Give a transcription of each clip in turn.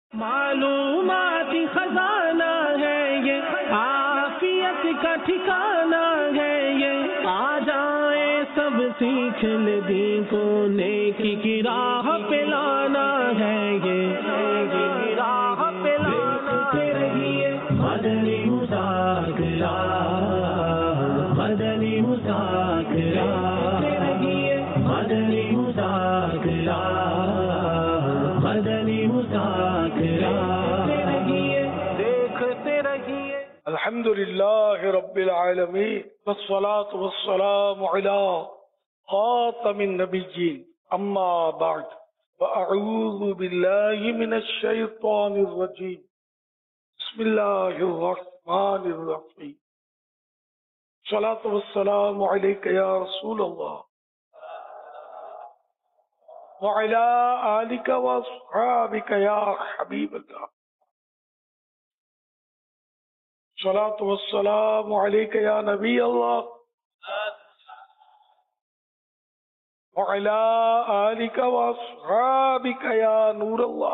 معلومات خزانہ ہے یہ، عافیت کا ٹھکانہ ہے یہ، آ جائیں سب سیکھ لے دین کو، نیکی کی راہ پہ لانا ہے یہ، نیکی کی راہ پہ لانا رہیے مدنی مذاکرہ، مدنی مذاکرہ رہیے مدنی مذاکرہ، مدنی مذاکرہ رہیے دیکھتے رہیے۔ الحمد للہ رب العالمین والصلاة والسلام علی خاتم النبیین، اما بعد فاعوذ باللہ من الشیطان الرجیم، بسم اللہ الرحمن الرحیم، الصلاة والسلام علیک یا رسول اللہ وعلی آلک واصحابک یا حبیب اللہ، الصلاة والسلام علیک یا نبی اللہ وعلی آلک واصحابک یا نور اللہ۔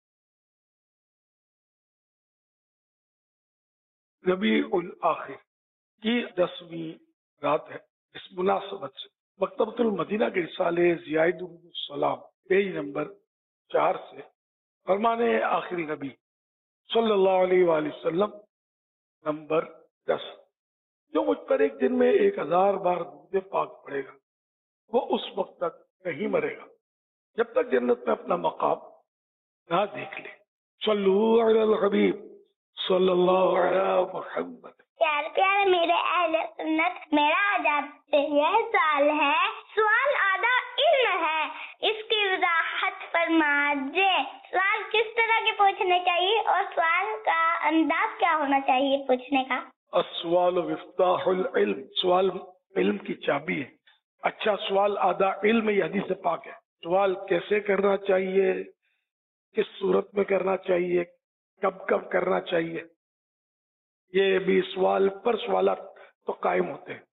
ربیع الآخر کی 10ویں رات ہے۔ اس مناسبت سے مکتبۃ المدینہ کے رسالے زیاد السلام پیج نمبر 4 سے فرمان آخری نبی صلی اللہ علیہ وآلہ وسلم نمبر 10، جو مجھ پر ایک دن میں 1000 بار درود پاک پڑھے گا وہ اس وقت تک نہیں مرے گا جب تک جنت میں اپنا مقام نہ دیکھ لے۔ صلو علی الحبیب صلی اللہ علیہ محمد۔ پیارے پیارے میرے اہل سنت، میرا آج آپ سے یہ سوال ہے، سوال آدھا علم ہے، اس کی وضاحت فرما دے۔ سوال کس طرح کے پوچھنے چاہیے اور سوال کا انداز کیا ہونا چاہیے پوچھنے کا؟ السوال مفتاح العلم، سوال علم کی چابی ہے۔ اچھا سوال آدھا علم، یہ حدیث پاک ہے۔ سوال کیسے کرنا چاہیے، کس صورت میں کرنا چاہیے، کب کب کرنا چاہیے، یہ بھی سوال پر سوالات تو قائم ہوتے ہیں۔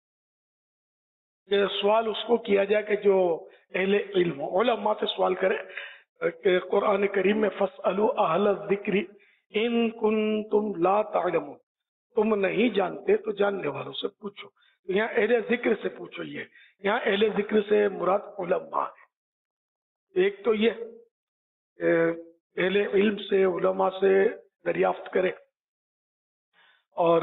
یہ سوال اس کو کیا جائے کہ جو اہل علم ہو، علماء سے سوال کرے کہ قرآن کریم میں فَاسْأَلُوا أَهْلَ الذِّكْرِ إِن كُنتُمْ لَا تَعْلَمُونَ، تم نہیں جانتے تو جاننے والوں سے پوچھو۔ یہاں اہل ذکر سے پوچھو، یہاں اہل ذکر سے مراد علماء ہے۔ ایک تو یہ اہل علم سے، علماء سے دریافت کرے، اور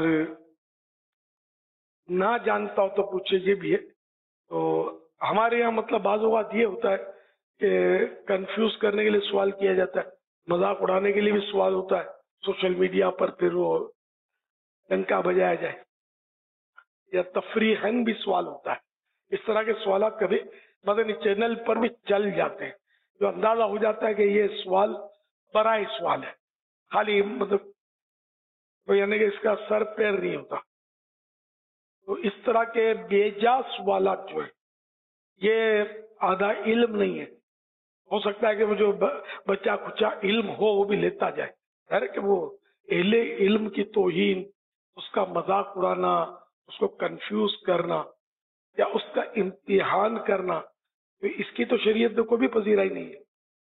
نہ جانتا ہو تو پوچھے، یہ بھی ہے۔ تو ہمارے یہاں مطلب بعض اوقات یہ ہوتا ہے کہ کنفیوز کرنے کے لیے سوال کیا جاتا ہے، مذاق اڑانے کے لیے بھی سوال ہوتا ہے سوشل میڈیا پر، پھر وہ ڈنکا بجایا جائے، یا تفریحاً بھی سوال ہوتا ہے۔ اس طرح کے سوالات کبھی مدنی چینل پر بھی چل جاتے ہیں، جو اندازہ ہو جاتا ہے کہ یہ سوال برائے سوال ہے، خالی مطلب یعنی کہ اس کا سر پیر نہیں ہوتا۔ تو اس طرح کے بے جا سوالات جو ہے یہ آدھا علم نہیں ہے۔ ہو سکتا ہے کہ وہ جو بچہ کچا علم ہو وہ بھی لیتا جائے، ہے کہ وہ اہل علم کی توہین، اس کا مذاق اڑانا، اس کو کنفیوز کرنا یا اس کا امتحان کرنا، تو اس کی تو شریعت میں کوئی بھی پذیرائی نہیں ہے۔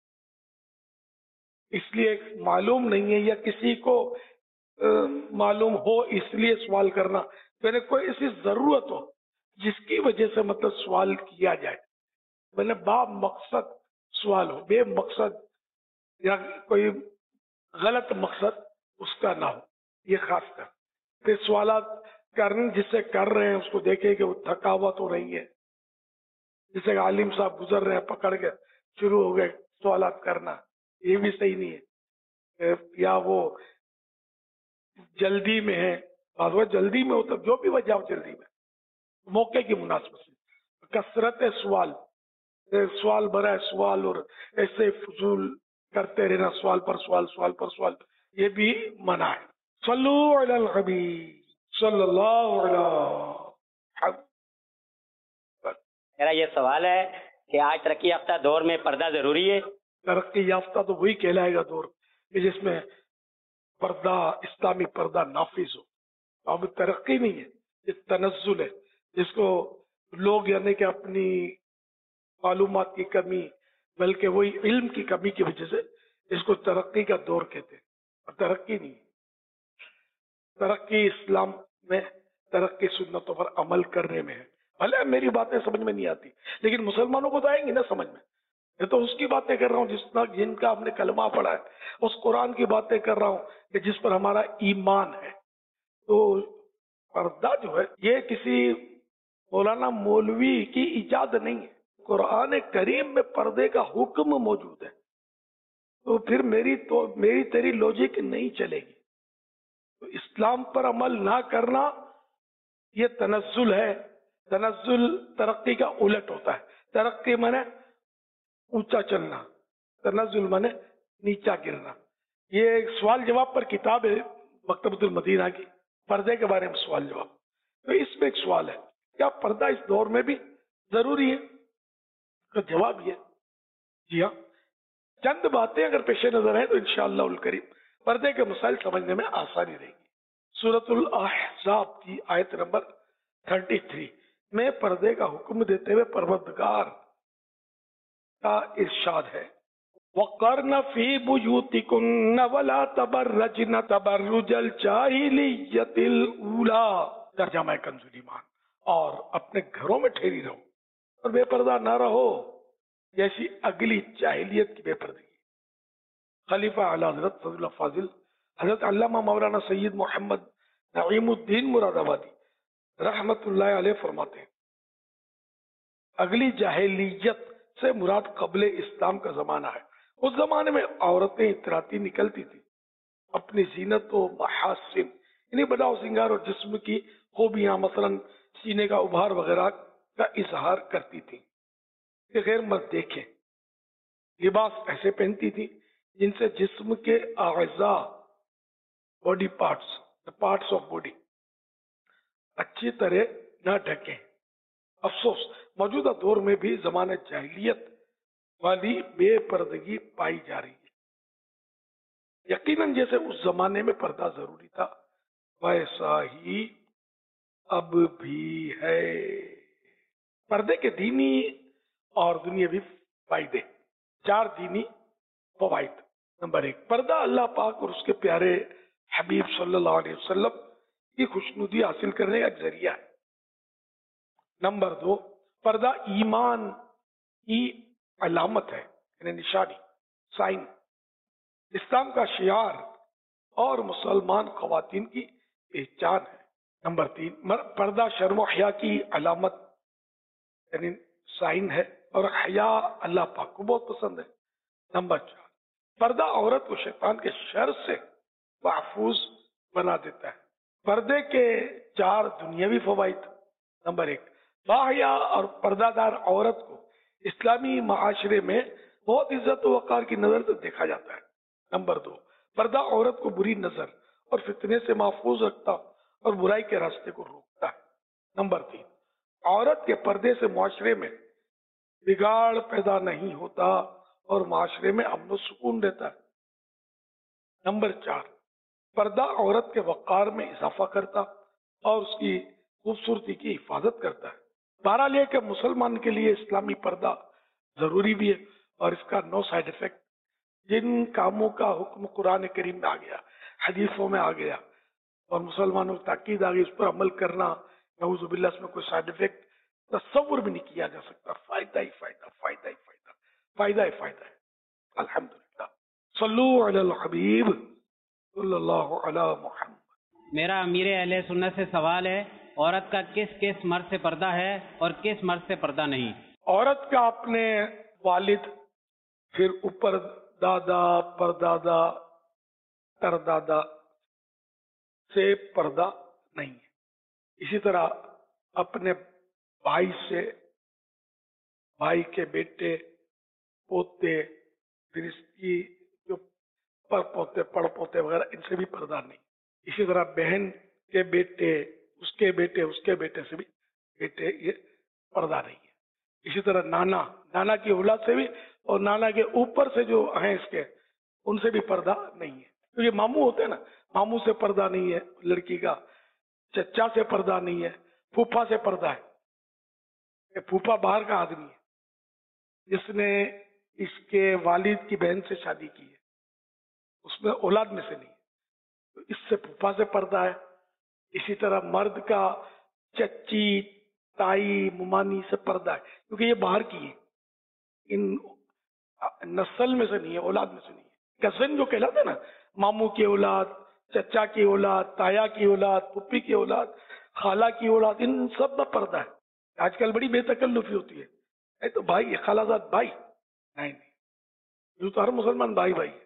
اس لیے معلوم نہیں ہے یا کسی کو معلوم ہو اس لیے سوال کرنا، میں نے کوئی ایسی ضرورت ہو جس کی وجہ سے مطلب سوال کیا جائے، میں نے با مقصد سوال ہو، بے مقصد یا کوئی غلط مقصد اس کا نہ ہو، یہ خاص کر پھر سوالات کرنے جس سے کر رہے ہیں اس کو دیکھیں کہ وہ تھکاوٹ ہو رہی ہے، جسے عالم صاحب گزر رہے ہیں پکڑ کے شروع ہو گئے سوالات کرنا، یہ بھی صحیح نہیں ہے۔ یا وہ جلدی میں ہے، بعض وقت جلدی میں ہوتا، جو بھی وجہ ہو جلدی میں، موقع کی مناسبت سے کثرت سوال برائے سوال اور ایسے فضول کرتے رہنا، سوال پر سوال، سوال پر سوال، یہ بھی منع ہے۔ صلو علی الحبیب صلی اللہ علیہ۔ میرا یہ سوال ہے کہ آج ترقی یافتہ دور میں پردہ ضروری ہے؟ ترقی یافتہ تو وہی کہلائے گا دور کہ جس میں پردہ، اسلامی پردہ نافذ ہو۔ اب ترقی نہیں ہے، یہ تنزل ہے، جس کو لوگ یعنی کہ اپنی معلومات کی کمی، بلکہ وہی علم کی کمی کی وجہ سے اس کو ترقی کا دور کہتے ہیں، اور ترقی نہیں، ترقی اسلام میں ترقی سنتوں پر عمل کرنے میں ہے۔ بھلے میری باتیں سمجھ میں نہیں آتی لیکن مسلمانوں کو تو آئیں گی نا سمجھ میں۔ میں تو اس کی باتیں کر رہا ہوں جن کا ہم نے کلمہ پڑھا ہے، اس قرآن کی باتیں کر رہا ہوں کہ جس پر ہمارا ایمان ہے۔ تو پردہ جو ہے یہ کسی مولانا مولوی کی ایجاد نہیں ہے، قرآن کریم میں پردے کا حکم موجود ہے۔ تو پھر میری تیری لوجک نہیں چلے گی۔ تو اسلام پر عمل نہ کرنا یہ تنزل ہے۔ تنزل ترقی کا الٹ ہوتا ہے۔ ترقی مانے اونچا چلنا، تنزل مانے نیچا گرنا۔ یہ ایک سوال جواب پر کتاب ہے مکتبۃ المدینہ کی، پردے کے بارے میں سوال جواب۔ تو اس میں ایک سوال ہے، کیا پردہ اس دور میں بھی ضروری ہے؟ تو جواب یہ جی ہاں۔ چند باتیں اگر پیش نظر ہیں تو انشاءاللہ الکریم پردے کے مسائل سمجھنے میں آسانی رہے گی۔ سورۃ الاحزاب کی آیت نمبر 33 میں پردے کا حکم دیتے ہوئے پروردگار کا ارشاد ہے، وَقَرْنَ فِي بُيُوتِكُنَّ وَلَا تَبَرَّجْنَ تَبَرُّجَ الْجَاهِلِيَّةِ الْأُولَىٰ، ترجمہ کنز ایمان، اور اپنے گھروں میں ٹھہری رہو اور بے پردہ نہ رہو جیسی اگلی جاہلیت کی بے پردگی۔ خلیفہ اعلی حضرت فضل اللہ فاضل حضرت علامہ مولانا سید محمد نعیم الدین مراد آبادی رحمت اللہ علیہ فرماتے ہیں، اگلی جاہلیت سے مراد قبل اسلام کا زمانہ ہے۔ اس زمانے میں عورتیں اتراتی نکلتی تھی، اپنی زینت و محاسن یعنی بناؤ سنگار اور جسم کی خوبیاں مثلا سینے کا ابھار وغیرہ کا اظہار کرتی تھی کہ غیر مرد دیکھیں۔ لباس ایسے پہنتی تھی جن سے جسم کے اعضاء، باڈی پارٹس آف باڈی اچھی طرح نہ ڈھکیں۔ افسوس موجودہ دور میں بھی زمانہ جاہلیت والی بے پردگی پائی جا رہی ہے۔ یقیناً جیسے اس زمانے میں پردہ ضروری تھا ویسا ہی اب بھی ہے۔ پردے کے دینی اور دنیاوی فائدے، 4 دینی فوائد۔ نمبر 1، پردہ اللہ پاک اور اس کے پیارے حبیب صلی اللہ علیہ وسلم کی خوشنودی حاصل کرنے کا ایک ذریعہ ہے۔ نمبر 2، پردہ ایمان کی علامت ہے، یعنی نشانی، سائن، اسلام کا شعار اور مسلمان خواتین کی پہچان ہے۔ نمبر 3، پردہ شرم و حیا کی علامت یعنی سائن ہے اور حیا اللہ پاک کو بہت پسند ہے۔ نمبر 4، پردہ عورت کو شیطان کے شر سے محفوظ بنا دیتا ہے۔ پردے کے 4 دنیاوی فوائد۔ نمبر 1، باحیا اور پردہ دار عورت کو اسلامی معاشرے میں بہت عزت و وقار کی نظر سے دیکھا جاتا ہے۔ نمبر 2، پردہ عورت کو بری نظر اور فتنے سے محفوظ رکھتا اور برائی کے راستے کو روکتا ہے۔ نمبر 3، عورت کے پردے سے معاشرے میں بگاڑ پیدا نہیں ہوتا اور معاشرے میں امن و سکون رہتا ہے۔ نمبر 4، پردہ عورت کے وقار میں اضافہ کرتا اور اس کی خوبصورتی کی حفاظت کرتا ہے۔ بہرحال یہ کہ مسلمان کے لیے اسلامی پردہ ضروری بھی ہے اور اس کا نو سائیڈ افیکٹ۔ جن کاموں کا حکم قرآن کریم میں آ گیا، حدیثوں میں آ گیا اور مسلمانوں کی تاکید آ گئی، اس پر عمل کرنا، نعوذ باللہ اس میں کوئی سائیڈ افیکٹ تصور بھی نہیں کیا جا سکتا۔ فائدہ ہی فائدہ، فائدہ ہی فائدہ، فائدہ ہی فائدہ ہے۔ الحمدللہ، صلو علی الحبیب صلی اللہ علی محمد۔ میرا امیر اہل سنت سے سوال ہے، عورت کا کس مرد سے پردہ ہے اور کس مرد سے پردہ نہیں؟ عورت کا اپنے والد، پھر اوپر دادا، پردادا، تردادا سے پردہ نہیں ہے۔ اسی طرح اپنے بھائی سے، بھائی کے بیٹے، پوتے، پھر اس کی جو پر پوتے، پڑ پوتے وغیرہ، ان سے بھی پردہ نہیں۔ اسی طرح بہن کے بیٹے، اس کے بیٹے، اس کے بیٹے سے بھی بیٹے، یہ پردہ نہیں ہے۔ اسی طرح نانا کی اولاد سے بھی اور نانا کے اوپر سے جو ہیں اس کے، ان سے بھی پردہ نہیں ہے۔ کیونکہ ماموں ہوتے ہیں نا، ماموں سے پردہ نہیں ہے لڑکی کا، چچا سے پردہ نہیں ہے، پھوپھا سے پردہ ہے۔ پھوپھا باہر کا آدمی ہے جس نے اس کے والد کی بہن سے شادی کی ہے، اس میں اولاد میں سے نہیں. تو اس سے پھوپھا سے پردہ ہے. اسی طرح مرد کا چچی تائی ممانی سے پردہ ہے کیونکہ یہ باہر کی ہے, ان نسل میں سے نہیں ہے, اولاد میں سے نہیں ہے. کزن جو کہلاتا ہے نا, ماموں کی اولاد, چچا کی اولاد, تایا کی اولاد, پھپھی کی اولاد, خالہ کی اولاد, ان سب میں پردہ ہے. آج کل بڑی بے تکلفی ہوتی ہے, اے تو بھائی ہے, خالہ زاد بھائی نہیں, یوں تو ہر مسلمان بھائی بھائی ہے.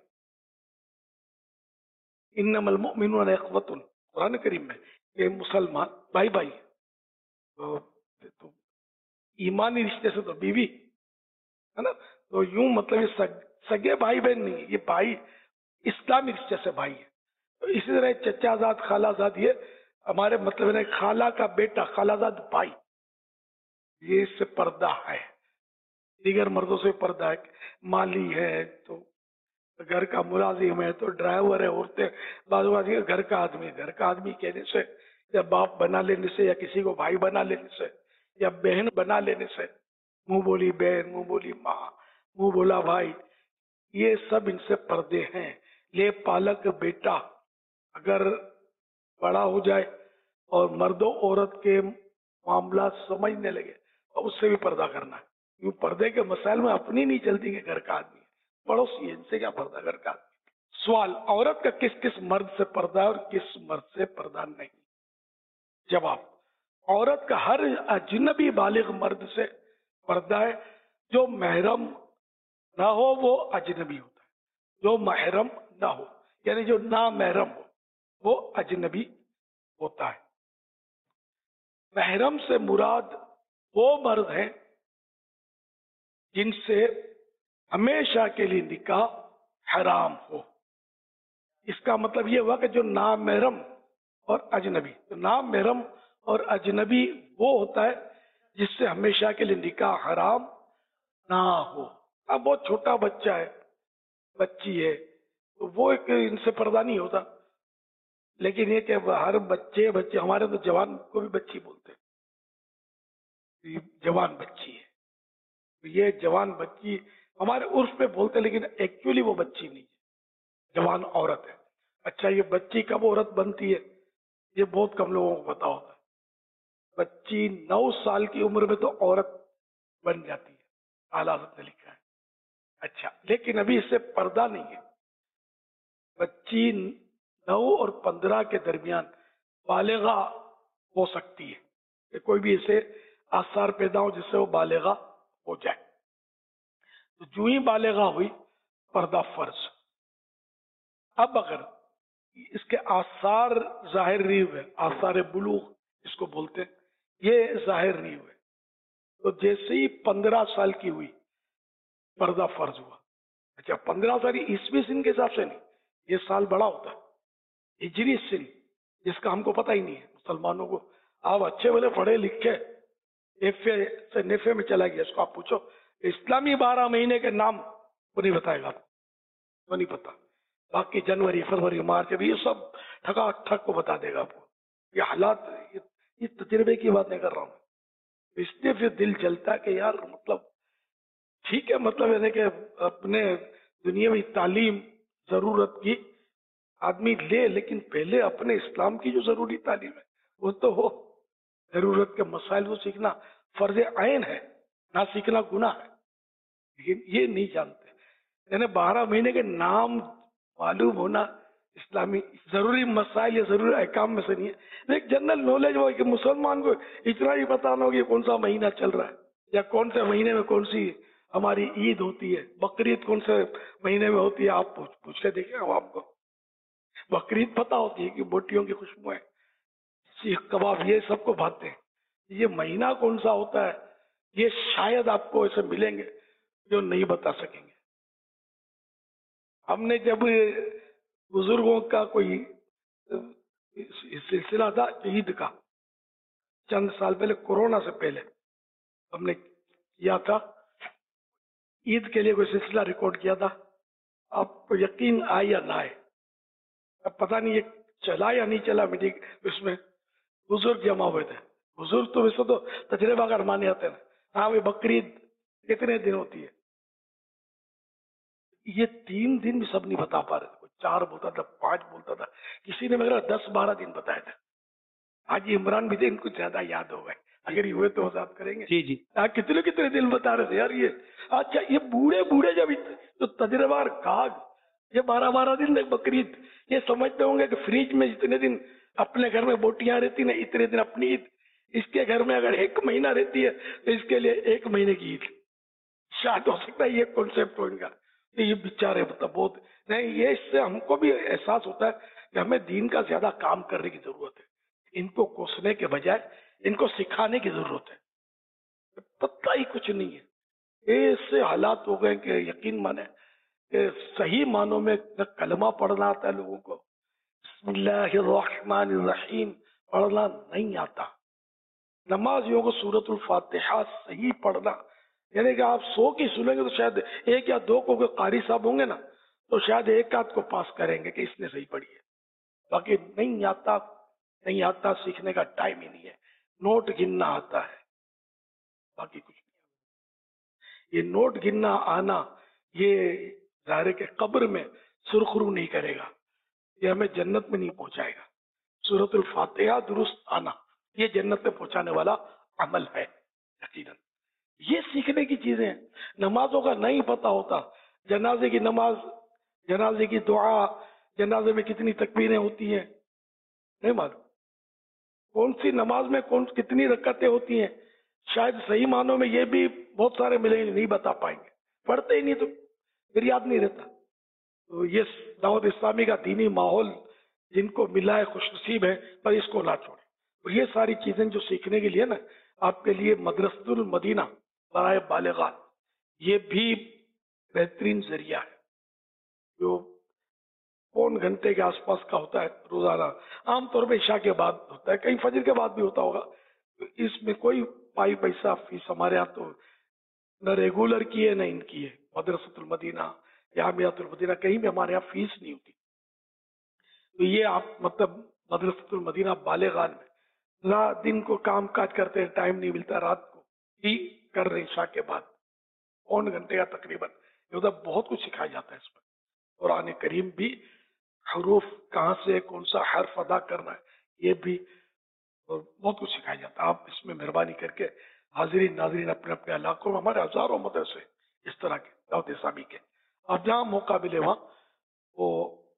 انما المؤمنون اخوۃ, قرآن کریم میں کہ مسلمان بھائی بھائی ہے. تو ایمانی رشتے سے تو بیوی ہے نا, تو یوں مطلب یہ سگے بھائی بہن نہیں ہے, یہ بھائی اسلامی رشتے سے بھائی ہے. تو اسی طرح چچا زاد خالہ زاد یہ ہمارے مطلب ہے خالہ کا بیٹا, خالہ زاد بھائی, یہ اس سے پردہ ہے. دیگر مردوں سے پردہ ہے, مالی ہے تو گھر کا ملازم ہے, تو ڈرائیور ہے, عورتیں بعض گھر کا آدمی, گھر کا آدمی کہنے سے یا باپ بنا لینے سے یا کسی کو بھائی بنا لینے سے یا بہن بنا لینے سے, منہ بولی بہن, منہ بولی ماں, منہ بولا بھائی, یہ سب ان سے پردے ہیں. لے پالک بیٹا اگر بڑا ہو جائے اور مرد و عورت کے معاملات سمجھنے لگے تو اس سے بھی پردہ کرنا ہے. یوں پردے کے مسائل میں اپنی نہیں چلتی کہ گھر کا آدمی ہے, پڑوسی ہے, ان سے کیا پردہ گھر کا آدمی. سوال, عورت کا کس کس مرد سے پردہ ہے اور کس مرد سے پردہ نہیں؟ جواب, عورت کا ہر اجنبی بالغ مرد سے پردہ ہے. جو محرم نہ ہو وہ اجنبی ہوتا ہے, جو محرم نہ ہو یعنی جو نامحرم ہو وہ اجنبی ہوتا ہے. محرم سے مراد وہ مرد ہیں جن سے ہمیشہ کے لیے نکاح حرام ہو. اس کا مطلب یہ ہوا کہ جو نامحرم اور اجنبی, تو نامحرم اور اجنبی وہ ہوتا ہے جس سے ہمیشہ کے لیے نکاح حرام نہ ہو. اب بہت چھوٹا بچہ ہے, بچی ہے, تو وہ ان سے پردہ نہیں ہوتا. لیکن یہ کہ ہر بچے ہمارے تو جوان کو بھی بچی بولتے ہیں, جوان بچی ہے, یہ جوان بچی ہمارے عرف پہ بولتے, لیکن ایکچولی وہ بچی نہیں ہے, جوان عورت ہے. اچھا, یہ بچی کب عورت بنتی ہے یہ بہت کم لوگوں کو پتا ہوتا ہے. بچی 9 سال کی عمر میں تو عورت بن جاتی ہے, اعلیٰ حضرت نے لکھا ہے. اچھا, لیکن ابھی اس سے پردہ نہیں ہے. بچی 9 اور 15 کے درمیان بالغہ ہو سکتی ہے, کہ کوئی بھی اسے آثار پیدا ہو جس سے وہ بالغہ ہو جائے. تو جو ہی بالغہ ہوئی پردہ فرض. اب اگر اس کے آثار ظاہر نہیں ہوئے, آثار بلوغ اس کو بولتے ہیں, یہ ظاہر نہیں ہوئے, تو جیسے ہی 15 سال کی ہوئی پردہ فرض ہوا. اچھا, 15 سال عیسوی سن کے حساب سے نہیں, یہ سال بڑا ہوتا ہے, ہجری سن, جس کا ہم کو پتہ ہی نہیں ہے مسلمانوں کو. آپ اچھے بھلے پڑھے لکھے, ایفے سے نیفے میں چلا گیا, اس کو آپ پوچھو اسلامی 12 مہینے کے نام وہ نہیں بتائے گا, آپ کو نہیں پتا. باقی جنوری, فروری, مارچ, ابھی یہ سب ٹھکا ٹھک کو بتا دے گا آپ کو. یہ حالات, یہ تجربے کی بات نہیں کر رہا ہوں. اس لیے پھر دل چلتا ہے کہ یار مطلب ٹھیک ہے, مطلب یعنی کہ اپنے دنیاوی تعلیم ضرورت کی آدمی لے, لیکن پہلے اپنے اسلام کی جو ضروری تعلیم ہے وہ تو ہو. ضرورت کے مسائل کو سیکھنا فرض عین ہے, نہ سیکھنا گناہ ہے, لیکن یہ نہیں جانتے. یعنی 12 مہینے کے نام معلوم ہونا اسلامی ضروری مسائل یا ضروری احکام میں سے نہیں ہے. ایک جنرل نالج ہو کہ مسلمان کو اتنا ہی بتانا ہو کہ کون سا مہینہ چل رہا ہے, یا کون سے مہینے میں کون سی ہماری عید ہوتی ہے, بقرعید کون سے مہینے میں ہوتی ہے. آپ پوچھ کے دیکھیں عوام کو, بقرعید پتہ ہوتی ہے کہ بوٹیوں کی خوشبو ہے, سیخ کباب, یہ سب کو بھاتے ہیں. یہ مہینہ کون سا ہوتا ہے یہ شاید آپ کو ایسے ملیں گے جو نہیں بتا سکیں گے. ہم نے جب بزرگوں کا کوئی سلسلہ تھا عید کا, چند سال پہلے, کورونا سے پہلے ہم نے کیا تھا, عید کے لیے کوئی سلسلہ ریکارڈ کیا تھا. آپ کو یقین آئے یا نہ آئے, اب پتہ نہیں یہ چلا یا نہیں چلا میٹنگ, اس میں بزرگ جمع ہوئے تھے. بزرگ تو ویسے تو تجربہ کار مانے آتے ہیں. ہاں بھائی بقرعید کتنے دن ہوتی ہے, یہ 3 دن بھی سب نہیں بتا پا رہے. 4 बोलता था, 5 बोलता था, किसी ने मेरा 10-12 दिन बताया था। आज इमरान भी थे, इनको ज्यादा याद हो गए, अगर ये हुए तो वजाहत करेंगे। जी जी कितने कितने दिन बता रहे थे यार ये। अच्छा, ये बूढ़े बूढ़े जब तो तजर्बार काग, ये 12-12 दिन तक बकरीद, ये समझते होंगे कि फ्रिज में जितने दिन अपने घर में बोटियां रहती ना, इतने दिन अपनी ईद। इसके घर में अगर 1 महीना रहती है तो इसके लिए 1 महीने की ईद। शायद हो सकता है ये कॉन्सेप्ट हो इनका। तो ये बेचारे मतलब बहुत नहीं, ये इससे हमको भी एहसास होता है कि हमें दीन का ज्यादा काम करने की जरूरत है। इनको कोसने के बजाय इनको सिखाने की जरूरत है। पता ही कुछ नहीं है। ऐसे हालात हो गए कि यकीन माने कि सही मानों में न कलमा पढ़ना आता है लोगों को, बिस्मिल्लाहिर्रहमानिर्रहीम पढ़ना नहीं आता। नमाजियों को सूरतुल फातिहा सही पढ़ना, यानी कि आप 100 की सुनेंगे तो शायद 1 या 2 को कारी साहब होंगे ना, तो शायद 1 आध को पास करेंगे कि इसने सही पढ़ी है। बाकी नहीं आता, नहीं आता, सीखने का टाइम ही नहीं है। नोट गिनना आता है, बाकी कुछ नहीं। ये नोट गिनना आना, ये ज़ाहिर के कब्र में सुरखरू नहीं करेगा, ये हमें जन्नत में नहीं पहुंचाएगा। सूरतुल फातिहा दुरुस्त आना, ये जन्नत में पहुंचाने वाला अमल है यकीनन। ये सीखने की चीजें हैं। नमाजों का नहीं पता होता, जनाजे की नमाज, जनाजे की दुआ, जनाजे में कितनी तकबीरें होती हैं नहीं मालूम, कौन सी नमाज में कौन कितनी रकअतें होती हैं, शायद सही मानों में ये भी बहुत सारे मिलेंगे, नहीं बता पाएंगे, पढ़ते ही नहीं तो फिर याद नहीं रहता। तो ये दावत इस्लामी का दीनी माहौल जिनको मिला है खुशनसीब है, पर इसको ना छोड़े। और ये सारी चीजें जो सीखने के लिए ना, आपके लिए मदरसतुल मदीना बराए बालिगात ये भी बेहतरीन जरिया है, जो पौन घंटे के आसपास का होता है रोजाना। आमतौर पर इशा के बाद होता है, कहीं फजर के बाद भी होता होगा। तो इसमें कोई पाई पैसा फीस हमारे यहाँ तो न रेगुलर की है न इनकी है। मदरसतुल मदीना, जामियातुल मदीना, कहीं भी हमारे यहाँ फीस नहीं होती। तो ये आप मतलब मदरसतुल मदीना बालेगान में रात दिन को काम काज करते हैं, टाइम नहीं मिलता, रात को ही कर रहे इशा के बाद पौन घंटे का तकरीबन, उधर बहुत कुछ सिखाया जाता है इसमें। कुरान करीम भी हरूफ कहाँ से कौन सा हर्फ अदा करना है ये भी, और बहुत कुछ सिखाया जाता है। आप इसमें मेहरबानी करके हाजिरीन नाजरीन अपने अपने इलाकों में, हमारे हजारों मदरसे इस तरह के दावत इस्लामी के, आप जहाँ मौका मिले वहाँ वो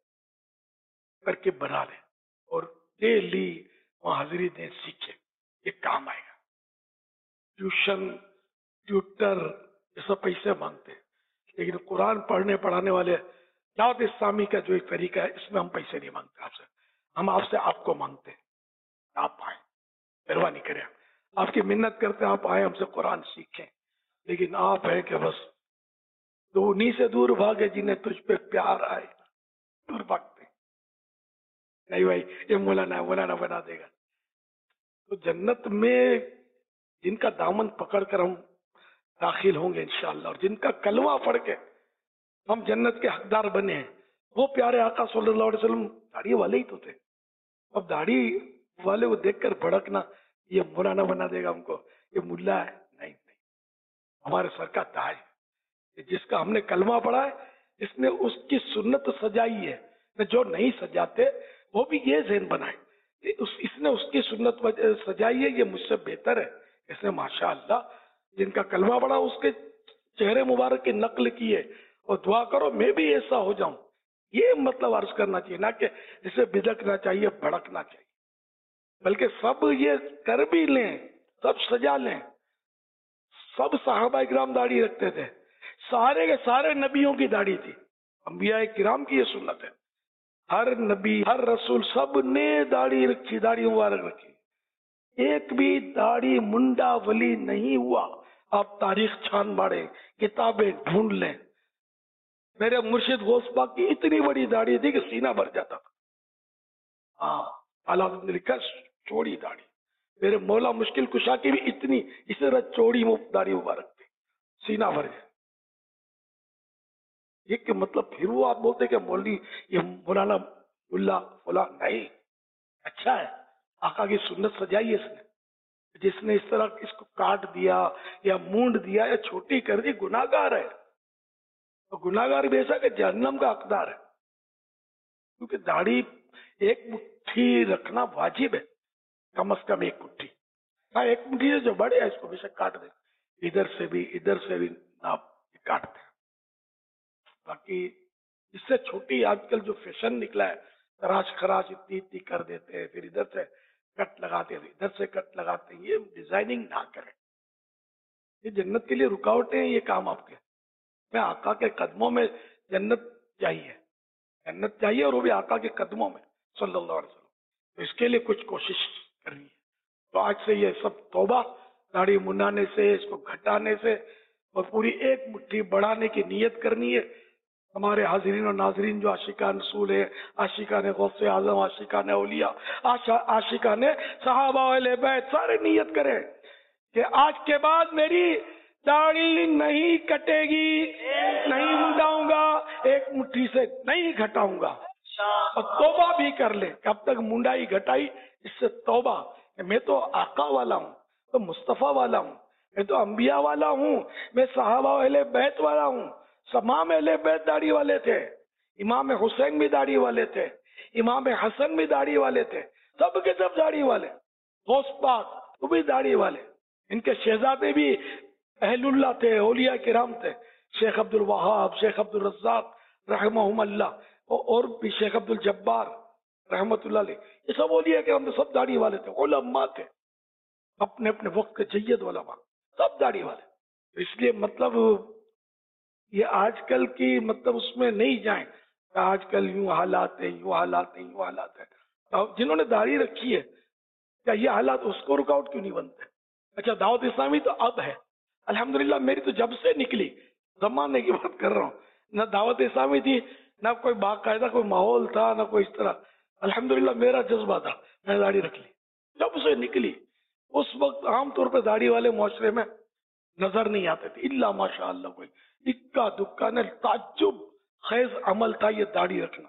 करके बना लें और डेली वहाँ हाजिरी दें, सीखें, ये काम आएगा। ट्यूशन ट्यूटर ये सब पैसे मांगते हैं, लेकिन कुरान पढ़ने पढ़ाने वाले दावत इस्लामी का जो एक तरीका है, इसमें हम पैसे नहीं मांगते आपसे, हम आपसे आपको मांगते हैं। आप आए, मेहरबानी करें, आपकी मिन्नत करते हैं, आप आए हमसे कुरान सीखें। लेकिन आप है कि बस तो उन्हीं से दूर भागे जिन्हें तुझ पे प्यार आए, दूर भागते नहीं भाई ये मौलाना बना देगा। तो जन्नत में जिनका दामन पकड़कर हम दाखिल होंगे इंशाअल्लाह, और जिनका कलमा पढ़ के हम जन्नत के हकदार बने हैं, वो प्यारे आका सल्लल्लाहु अलैहि वसल्लम दाढ़ी वाले ही तो थे। अब दाढ़ी वाले को देखकर भड़कना, ये मौलाना बना देगा हमको, ये मुल्ला है, नहीं नहीं, हमारे सर का ताज है। जिसका हमने कलमा पढ़ा है, इसने उसकी सुन्नत सजाई है। जो नहीं सजाते वो भी ये ज़हन बनाए, इसने उसकी सुन्नत सजाई है, ये मुझसे बेहतर है। इसने माशाअल्लाह जिनका कलमा पढ़ा उसके चेहरे मुबारक की नकल की है, और दुआ करो मैं भी ऐसा हो जाऊं। ये मतलब अर्ज करना चाहिए, ना कि इसे बिदकना चाहिए, भड़कना चाहिए, बल्कि सब ये कर भी लें, सब सजा लें। सब सहाबा किराम दाढ़ी रखते थे, सारे के सारे नबियों की दाढ़ी थी, अंबिया किराम की ये सुन्नत है। हर नबी हर रसूल सब ने दाढ़ी रखी, दाढ़ी मुबारक रखी। एक भी दाढ़ी मुंडा वली नहीं हुआ। आप तारीख छान बाड़े, किताबें ढूंढ लें, मेरे मुर्शिद गौस पाक की इतनी बड़ी दाढ़ी थी कि सीना भर जाता था। हाँ, अलाउद्दीन ने लिखा चौड़ी दाढ़ी। मेरे मौला मुश्किल कुशा की भी इतनी इस तरह चौड़ी दाढ़ी मुबारक थी, सीना भर जाए। ये कि मतलब फिर वो आप बोलते कि मौलवी ये मौलाना मुल्ला फुला नहीं, अच्छा है आका की सुन्नत सजाई है इसने। जिसने इस तरह इसको काट दिया या मूंड दिया या छोटी कर दी, गुनाहगार है, और गुनाहगार भी ऐसा कि जहन्नम का हकदार है। کیونکہ داڑھی ایک مٹھی رکھنا واجب ہے، کم از کم ایک مٹھی. ہاں ایک مٹھی سے جو بڑے ہے اس کو بے شک کاٹ دیں، ادھر سے بھی آپ کاٹ دیں. باقی اس سے چھوٹی آج کل جو فیشن نکلا ہے، تراش خراش اتنی کر دیتے ہیں، پھر ادھر سے کٹ لگاتے ہیں، ادھر سے کٹ لگاتے ہیں. یہ ڈیزائننگ نہ کریں، یہ جنت کے لیے رکاوٹیں ہیں. یہ کام آپ کے میں آقا کے قدموں میں جنت چاہیے اور وہ بھی آقا کے قدموں میں صلی اللہ علیہ وسلم. تو اس کے لیے کچھ کوشش کرنی ہے. تو آج سے یہ سب توبہ، داڑھی منانے سے، اس کو گھٹانے سے اور پوری ایک مٹھی بڑھانے کی نیت کرنی ہے. ہمارے حاضرین اور ناظرین جو عاشقان رسول ہے، عاشقان غوث اعظم، عاشقان اولیاء، عاشقان صحابہ اہل بیت، سارے نیت کریں کہ آج کے بعد میری داڑھی نہیں کٹے گی، نہیں منڈاؤں گا، ایک مٹھی سے نہیں گھٹاؤں گا. اور توبہ بھی کر لے کہ اب تک منڈائی گھٹائی، اس سے توبہ کہ میں تو آقا والا ہوں، تو مصطفیٰ والا ہوں، میں تو انبیاء والا ہوں، میں صحابہ اہل بیت والا ہوں. امام اہل بیت داڑھی والے تھے، امام حسین بھی داڑھی والے تھے، امام حسن بھی داڑھی والے تھے، سب کے سب داڑھی والے. غوث پاک وہ بھی داڑھی والے، ان کے شہزادے بھی اہل اللہ تھے، اولیاء کرام تھے. شیخ عبد الوہاب، شیخ عبد الرزاق رحمہم اللہ، اور بھی شیخ عبد الجبار رحمت اللہ علیہ، یہ سب اولیاء کرام تھے، سب داڑھی والے تھے. علماء تھے، اپنے اپنے وقت کے جید علماء، سب داڑھی والے. اس لیے مطلب یہ آج کل کی مطلب اس میں نہیں جائیں کہ آج کل یوں حالات ہیں. جنہوں نے داڑھی رکھی ہے کیا یہ حالات اس کو رکاوٹ کیوں نہیں بنتے؟ اچھا دعوت اسلامی تو اب ہے الحمدللہ، میری تو جب سے نکلی، زمانے کی بات کر رہا ہوں، نہ دعوت اسلامی تھی، نہ کوئی باقاعدہ کوئی ماحول تھا، نہ کوئی اس طرح. الحمدللہ میرا جذبہ تھا، میں نے داڑھی رکھ لی جب سے نکلی. اس وقت عام طور پہ داڑھی والے معاشرے میں نظر نہیں آتے تھے، الا ماشاء اللہ کوئی اکا دکا نے تعجب خیز عمل تھا یہ داڑھی رکھنا.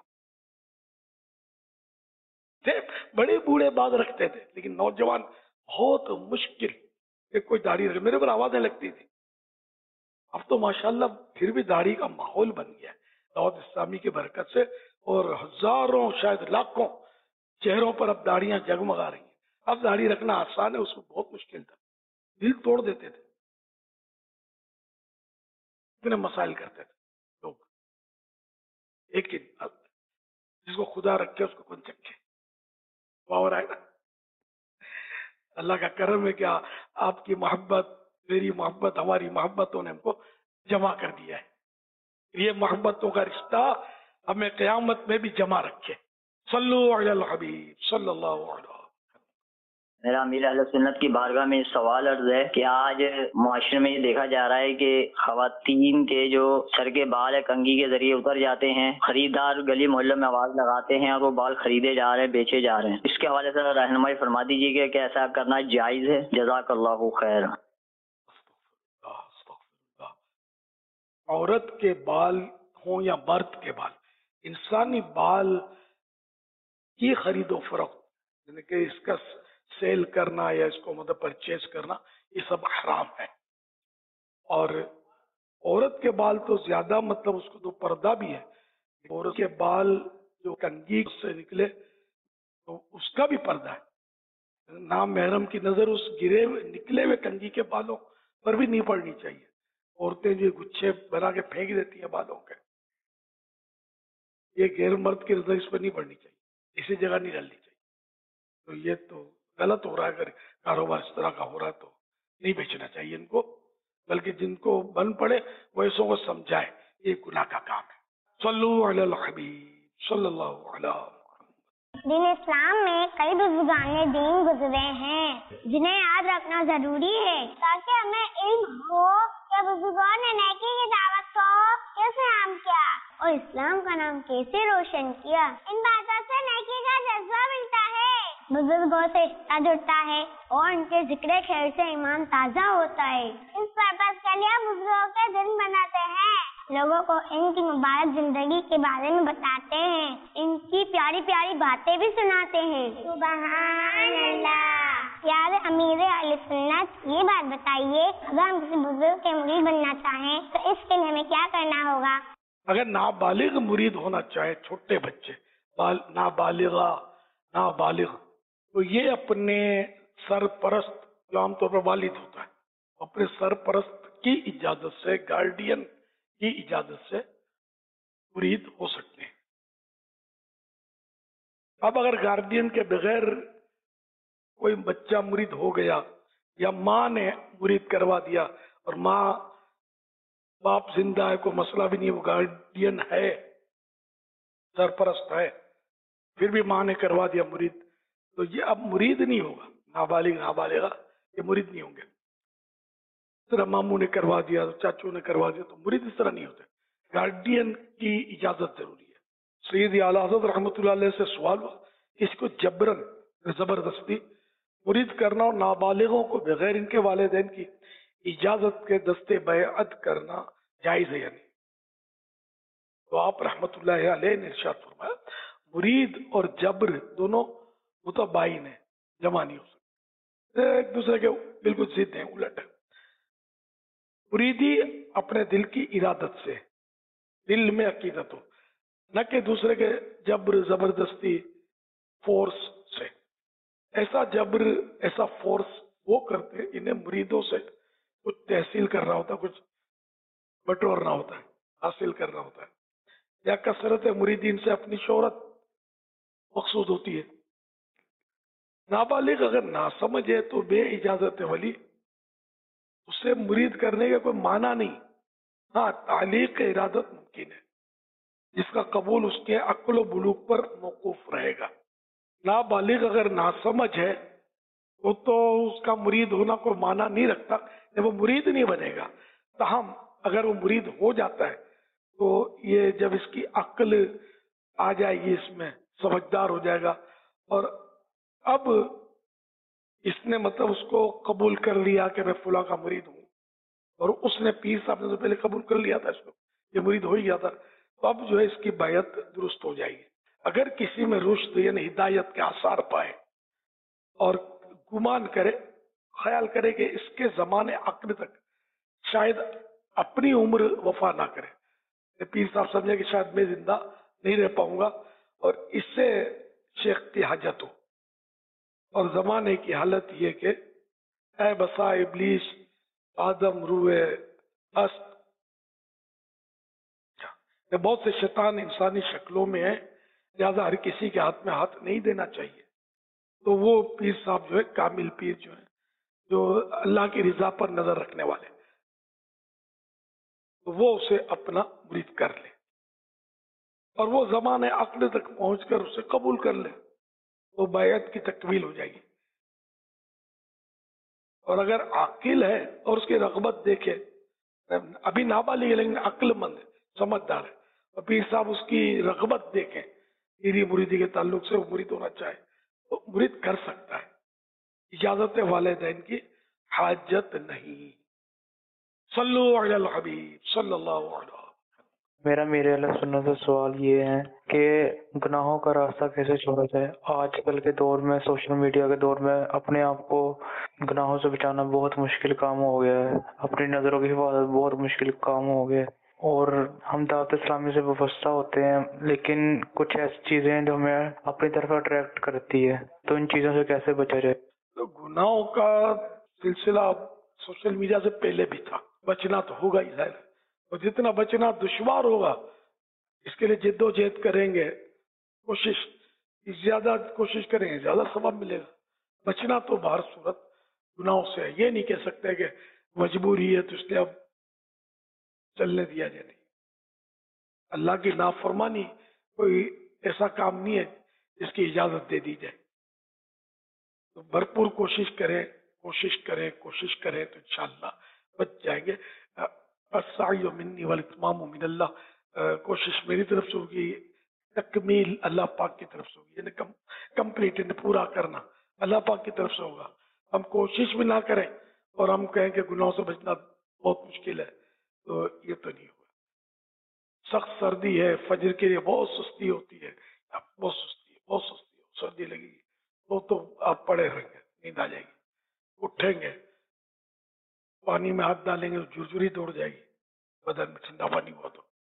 تھے بڑے بوڑھے بعض رکھتے تھے، لیکن نوجوان بہت مشکل کہ کوئی داڑھی رکھے. میرے پر آوازیں لگتی تھی. اب تو ماشاءاللہ پھر بھی داڑھی کا ماحول بن گیا ہے دعوت اسلامی کی برکت سے، اور ہزاروں شاید لاکھوں چہروں پر اب داڑیاں جگمگا رہی ہیں. اب داڑھی رکھنا آسان ہے، اس کو بہت مشکل تھا، دل توڑ دیتے تھے، اتنے مسائل کرتے تھے لوگ. ایک جس کو خدا رکھے اس کو کون چکے، باور آئے نا. اللہ کا کرم ہے کیا آپ کی محبت، میری محبت، ہماری محبتوں نے ہم کو جمع کر دیا ہے. یہ محبتوں کا رشتہ ہمیں قیامت میں بھی جمع رکھے. صلو علی الحبیب صلی اللہ علیہ وسلم. میرا امیر اہل سنت کی بارگاہ میں سوال عرض ہے کہ آج معاشرے میں یہ دیکھا جا رہا ہے کہ خواتین کے جو سر کے بال ہے کنگھی کے ذریعے اتر جاتے ہیں، خریدار گلی محلے میں آواز لگاتے ہیں اور وہ بال خریدے جا رہے ہیں، بیچے جا رہے ہیں. اس کے حوالے سے رہنمائی فرما دیجیے کہ کیا ایسا کرنا جائز ہے؟ جزاک اللہ خیر. عورت کے بال ہوں یا مرد کے بال، انسانی بال کی خرید و فروخت، یعنی کہ اس کا سیل کرنا یا اس کو مطلب پرچیز کرنا، یہ سب حرام ہے. اور عورت کے بال تو زیادہ مطلب اس کو تو پردہ بھی ہے. عورت کے بال جو کنگھی سے نکلے تو اس کا بھی پردہ ہے. نام محرم کی نظر اس گرے ہوئے نکلے ہوئے کنگھی کے بالوں پر بھی نہیں پڑنی چاہیے. عورتیں جو گچھے بنا کے پھینک دیتی ہیں بالوں کے، یہ غیر مرد کی نظر اس پر نہیں پڑنی چاہیے، اسی جگہ نہیں ڈالنی چاہیے. تو یہ تو غلط ہو رہا ہے. اگر کاروبار اس طرح کا ہو رہا ہے تو نہیں بیچنا چاہیے ان کو، بلکہ جن کو بن پڑے وہ ایسوں کو سمجھائے یہ گناہ کا کام ہے. صلو علی الحبیب صلی اللہ علیہ وسلم. دین اسلام میں کئی بزرگان دین گزرے ہیں جنہیں یاد رکھنا ضروری ہے تاکہ ہمیں علم ہو کہ بزرگوں نے نیکی کی دعوت کو کیسے عام کیا اور اسلام کا نام کیسے روشن کیا. ان باتوں سے نیکی کا جذبہ ملتا ہے، بزرگوں سے رشتہ جڑتا ہے اور ان کے ذکر خیر سے ایمان تازہ ہوتا ہے. اس پرپز کے لیے بزرگوں کے دن بناتے ہیں، لوگوں کو ان کی مبارک زندگی کے بارے میں بتاتے ہیں، ان کی پیاری پیاری باتیں بھی سناتے ہیں. سبحان اللہ. پیارے امیر اہل سنت، یہ بات بتائیے اگر ہم کسی بزرگ کے مرید بننا چاہیں تو اس کے لیے ہمیں کیا کرنا ہوگا؟ اگر نابالغ مرید ہونا چاہے، چھوٹے بچے नाबालिगा, नाबालिग, तो ये अपने सरपरस्त, जो आमतौर पर वालिद होता है, अपने सरपरस्त की इजाजत से, गार्डियन की इजाजत से मुरीद हो सकते हैं। अब अगर गार्डियन के बगैर कोई बच्चा मुरीद हो गया या माँ ने मुरीद करवा दिया और माँ बाप जिंदा है, कोई मसला भी नहीं, वो गार्डियन है, सरपरस्त है, फिर भी माँ ने करवा दिया मुरीद, तो ये अब मुरीद नहीं होगा, नाबालिग नाबालिगा ये मुरीद नहीं होंगे। तरह मामू ने करवा दिया, तो चाचू ने करवा दिया, तो मुरीद इस तरह नहीं होते, गार्डियन की इजाजत जरूरी है। सैयद आला हज़रत रहमतुल्लाह अलैह से सवाल हुआ कि इसको जबरन, जबरदस्ती मुरीद करना और नाबालिगों को बगैर इनके वालिदैन की इजाजत के दस्ते बैअत करना जायज है या नहीं? तो आप रहमतुल्लाह अलैह ने इरशाद फरमाया, मुरीद और जबर दोनों मुतबाइन है, जमा नहीं हो सकते, एक दूसरे के बिल्कुल जिद हैं, उलट है। मुरीदी अपने दिल की इरादत से, दिल में अकीदत हो, न कि दूसरे के जबर जबरदस्ती फोर्स से। ऐसा जबर, ऐसा फोर्स वो करते, इन्हें मुरीदों से कुछ तहसील करना होता, कुछ बटोरना होता है, हासिल करना होता है, या कसरत मुरीदीन से अपनी शोहरत मकसूद होती है। नाबालिग अगर ना समझे तो बे इजाजत वली उससे मुरीद करने का कोई माना नहीं। हाँ, तालीक इरादत मुमकिन है, जिसका कबूल उसके अक्ल व बुलूग पर मौकूफ रहेगा। नाबालिग अगर नासमझ है तो उसका मुरीद होना कोई माना नहीं रखता, वो मुरीद नहीं बनेगा। ताहम अगर वो मुरीद हो जाता है तो ये जब इसकी अक्ल आ जाएगी, इसमें समझदार हो जाएगा, और अब इसने मतलब उसको कबूल कर लिया कि मैं फुला का मुरीद हूँ, और उसने पीर साहब ने तो पहले कबूल कर लिया था इसको, ये मुरीद हो ही गया था, तो अब जो है इसकी बैयत दुरुस्त हो जाएगी। अगर किसी में रुश्द यानी हिदायत के आसार पाए और गुमान करे, ख्याल करे कि इसके जमाने अक्ल तक शायद अपनी उम्र वफा ना करे, पीर साहब समझे कि शायद मैं जिंदा नहीं रह पाऊंगा और इससे शेख की हाजत हो, और जमाने की हालत ये कि ऐ बसा इब्लीस आदम रूए अस्त, बहुत से शैतान इंसानी शक्लों में है, लिहाजा हर किसी के हाथ में हाथ नहीं देना चाहिए। तो वो पीर साहब जो है, कामिल पीर जो है, जो अल्लाह की रिजा पर नजर रखने वाले, तो वो उसे अपना मुरीद कर ले और वो जमाने अक्ल तक पहुंचकर उसे कबूल कर ले, तो बैयत की तकमील हो जाएगी। और अगर आकिल है और उसकी रगबत देखे, अभी नाबालिग है लेकिन अक्लमंद है, समझदार है, और पीर साहब उसकी रगबत देखें पीरी मुरीदी के ताल्लुक से, वो मुरीद होना चाहे तो मुरीद कर सकता है, इजाजत वालिदैन की हाजत नहीं। सल्लु अलल हबीब सल्लल्लाहु अलैहि वसल्लम। मेरे अल्लाह सुन्नत से सवाल ये है कि गुनाहों का रास्ता कैसे छोड़ा जाए। आजकल के दौर में, सोशल मीडिया के दौर में, अपने आप को गुनाहों से बचाना बहुत मुश्किल काम हो गया है, अपनी नज़रों की हिफाजत बहुत मुश्किल काम हो गया है, और हम दावत इस्लामी से वाबस्ता होते हैं, लेकिन कुछ ऐसी चीज़ें हैं जो हमें अपनी तरफ अट्रैक्ट करती है, तो इन चीज़ों से कैसे बचा जाए? तो गुनाहों का सिलसिला सोशल मीडिया से पहले भी था, बचना तो होगा ही जाहिर, और जितना बचना दुश्वार होगा इसके लिए जिद्दोजहद करेंगे, कोशिश ज्यादा कोशिश करेंगे, ज्यादा सवाब मिलेगा। बचना तो बाहर सूरत गुनाहों से है, ये नहीं कह सकते कि मजबूरी है तो इसलिए अब चलने दिया जाए, नहीं। अल्लाह की नाफरमानी कोई ऐसा काम नहीं है जिसकी इजाजत दे दी जाए। तो भरपूर कोशिश करें, कोशिश करें, कोशिश करें, तो इंशाअल्लाह बच जाएंगे। अस्सायु मिन्नी वल इत्मामु मिनल्लाह, कोशिश मेरी तरफ से होगी, तकमील अल्लाह पाक की तरफ से होगी, यानी कंप्लीट पूरा करना अल्लाह पाक की तरफ से होगा। हम कोशिश भी ना करें और हम कहें कि गुनाहों से बचना बहुत मुश्किल है, तो ये तो नहीं होगा। सख्त सर्दी है, फजर के लिए बहुत सुस्ती होती है, बहुत सुस्ती, बहुत सुस्ती, सर्दी लगेगी तो आप पड़े रहेंगे, नींद आ जाएगी, उठेंगे, पानी में हाथ डालेंगे तो झुरझुरी दौड़ जाएगी, बदन में ठंडा पानी हुआ तो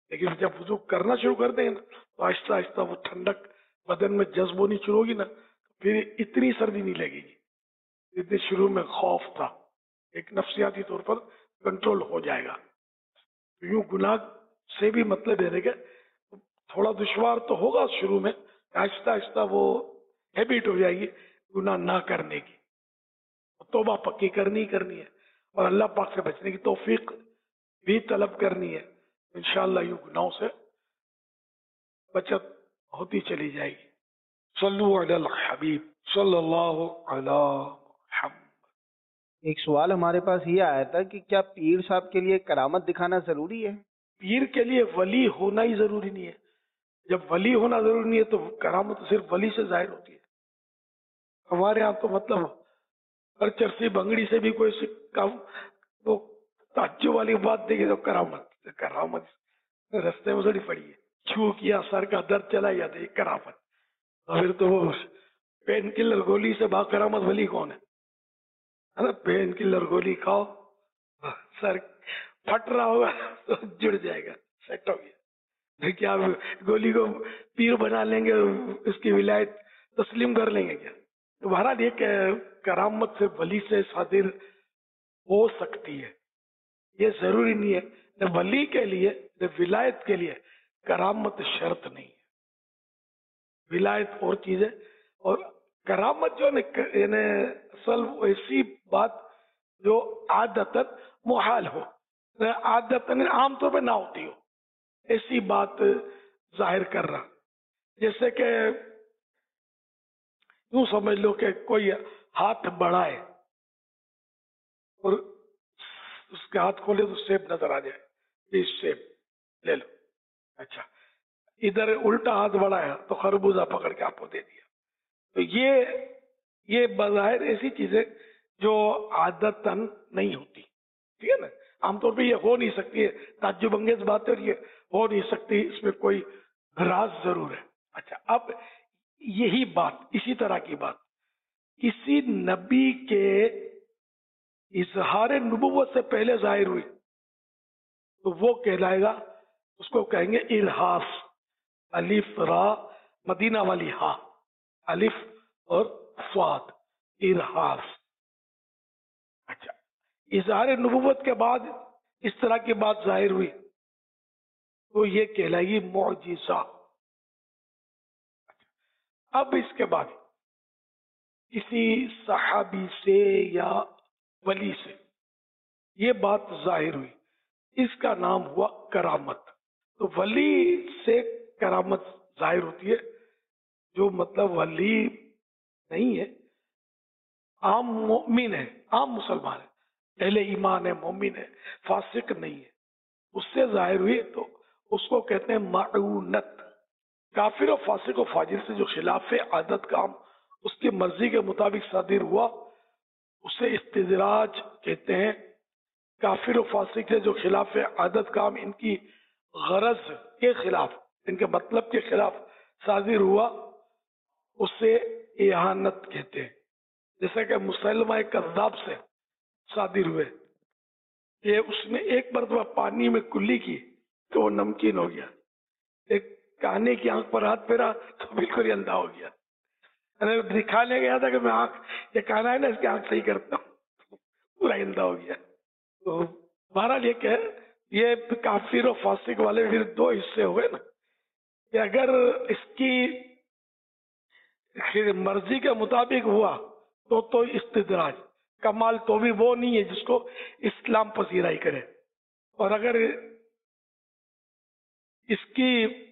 لیکن جب وضو کرنا شروع کر دیں نا تو آہستہ آہستہ وہ ٹھنڈک بدن میں جذب ہونی شروع ہوگی نا، پھر اتنی سردی نہیں لگے گی جتنی شروع میں خوف تھا، ایک نفسیاتی طور پر کنٹرول ہو جائے گا. یوں گناہ سے بھی مطلب ہے کہ تھوڑا دشوار تو ہوگا شروع میں، آہستہ آہستہ وہ ہیبٹ ہو جائے گی گناہ نہ کرنے کی. توبہ پکی کرنی ہے اور اللہ پاک سے بچنے کی توفیق بھی طلب کرنی ہے. انشاءاللہ یوں گناہوں سے بچت ہوتی چلی جائے گی. صلو علی الحبیب صلی اللہ علی محمد. ایک سوال ہمارے پاس یہ آیا تھا کہ کیا پیر صاحب کے لیے کرامت دکھانا ضروری ہے؟ پیر کے لیے ولی ہونا ہی ضروری نہیں ہے. جب ولی ہونا ضروری نہیں ہے تو کرامت صرف ولی سے ظاہر ہوتی ہے. ہمارے ہاں تو مطلب ہر چرسی بنگڑی سے بھی کوئی وہ تعجب والی بات دیکھے تو کرامت رستے میں سڑی پڑی ہے، چھو کیا سر کا درد چلا جاتا ہے، کرامت. پھر تو وہ پین کلر گولی سے با کرامت ولی کون ہے نا؟ پین کلر گولی کھاؤ سر پھٹ رہا ہوگا تو جڑ جائے گا، سیٹ ہو گیا. کیا گولی کو پیر بنا لیں گے، اس کی ولایت تسلیم کر لیں گے کیا؟ تو بہرحال یہ کہ کرامت سے ولی سے صادر ہو سکتی ہے، یہ ضروری نہیں ہے. ولی کے لیے ولایت کے لیے کرامت شرط نہیں ہے، ولایت اور چیزیں. اور کرامت جو یعنی اصل ایسی بات جو عادتاً محال ہو، عادتاً عام طور پہ نہ ہوتی ہو، ایسی بات ظاہر کر رہا. جیسے کہ یوں سمجھ لو کہ کوئی ہاتھ بڑھائے اور اس کے ہاتھ کھولے تو سیب نظر آ جائے، اس سیب لے لو. اچھا ادھر الٹا ہاتھ بڑھایا تو خربوزہ پکڑ کے آپ کو دے دیا. تو یہ بظاہر ایسی چیزیں جو عادتاً نہیں ہوتی، ٹھیک ہے نا، عام طور پہ یہ ہو نہیں سکتی ہے، تعجب انگیز بات ہے اور یہ ہو نہیں سکتی، اس میں کوئی راز ضرور ہے. اچھا اب یہی بات، اسی طرح کی بات کسی نبی کے اظہار نبوت سے پہلے ظاہر ہوئی تو وہ کہلائے گا، اس کو کہیں گے ارہاس. الف را مدینہ والی ہا، الف اور فاد، ارہاس. اچھا اظہار نبوت کے بعد اس طرح کی بات ظاہر ہوئی تو یہ کہلائے گی معجزہ. اب اس کے بعد کسی صحابی سے یا ولی سے یہ بات ظاہر ہوئی، اس کا نام ہوا کرامت. تو ولی سے کرامت ظاہر ہوتی ہے، جو مطلب ولی نہیں ہے، عام مومن ہے، عام مسلمان ہے، اہل ایمان ہے، مومن ہے، فاسق نہیں ہے، اس سے ظاہر ہوئی تو اس کو کہتے ہیں معونت. کافر و فاسق و فاجر سے جو خلاف عادت کام اس کی مرضی کے مطابق صادر ہوا اسے استدراج کہتے ہیں. کافر و فاسق سے جو خلاف عادت کام ان کی غرض کے خلاف، ان کے مطلب کے خلاف صادر ہوا اسے اہانت کہتے ہیں. جیسا کہ مسلمہ کذاب سے صادر ہوئے کہ اس نے ایک مرتبہ پانی میں کلی کی تو وہ نمکین ہو گیا، ایک کانے کی آنکھ پر ہاتھ پھیرا تو بالکل ہی اندھا ہو گیا. دکھانے گیا تھا کہ میں آنکھ، یہ کانا ہے نا اس کی آنکھ صحیح کرتا ہوں، پورا اندھا ہو گیا. تو بہرحال یہ کہ یہ کافر و فاسق والے پھر دو حصے ہوئے نا، کہ اگر اس کی مرضی کے مطابق ہوا تو استدراج. کمال تو بھی وہ نہیں ہے جس کو اسلام پذیرائی کرے، اور اگر اس کی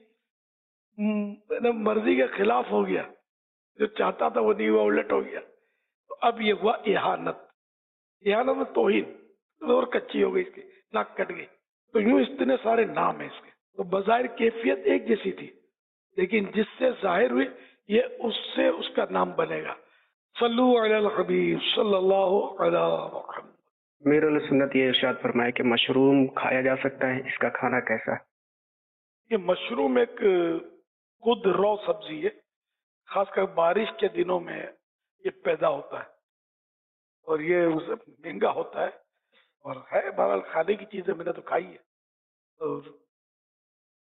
مرضی کے خلاف ہو گیا، جو چاہتا تھا وہ نہیں ہوا، الٹ ہو گیا، تو اب یہ ہوا اہانت. اہانت میں توہین اور کچی ہو گئی، اس کی ناک کٹ گئی. تو یوں اتنے سارے نام ہیں اس کے. تو بظاہر کیفیت ایک جیسی تھی، لیکن جس سے ظاہر ہوئی یہ اس سے اس کا نام بنے گا. صلو علی الحبیب صلی اللہ علی محمد. امیر علیہ سنت یہ ارشاد فرمائے کہ مشروم کھایا جا سکتا ہے، اس کا کھانا کیسا ہے؟ یہ مشروم ایک خود رو سبزی ہے، خاص کر بارش کے دنوں میں یہ پیدا ہوتا ہے اور یہ مہنگا ہوتا ہے اور ہے بہرحال کھانے کی چیزیں میں نے تو کھائی ہے. اور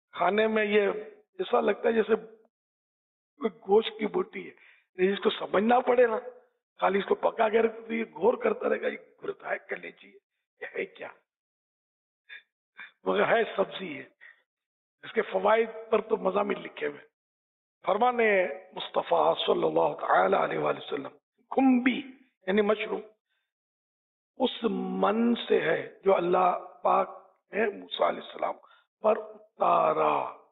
کھانے میں یہ ایسا لگتا ہے جیسے کوئی گوشت کی بوٹی ہے، لیکن اس کو سمجھنا پڑے نا، خالی اس کو پکا کے رکھ دیے غور کرتا رہے گا یہ گرتا ہے کلیجی ہے، یہ ہے کیا، مگر ہے سبزی ہے. اس کے فوائد پر تو مضامین لکھے ہوئے. فرمانے مصطفیٰ صلی اللہ تعالی علیہ وآلہ وسلم، کمبی یعنی مشروم اس من سے ہے جو اللہ پاک نے موسیٰ علیہ السلام پر اتارا،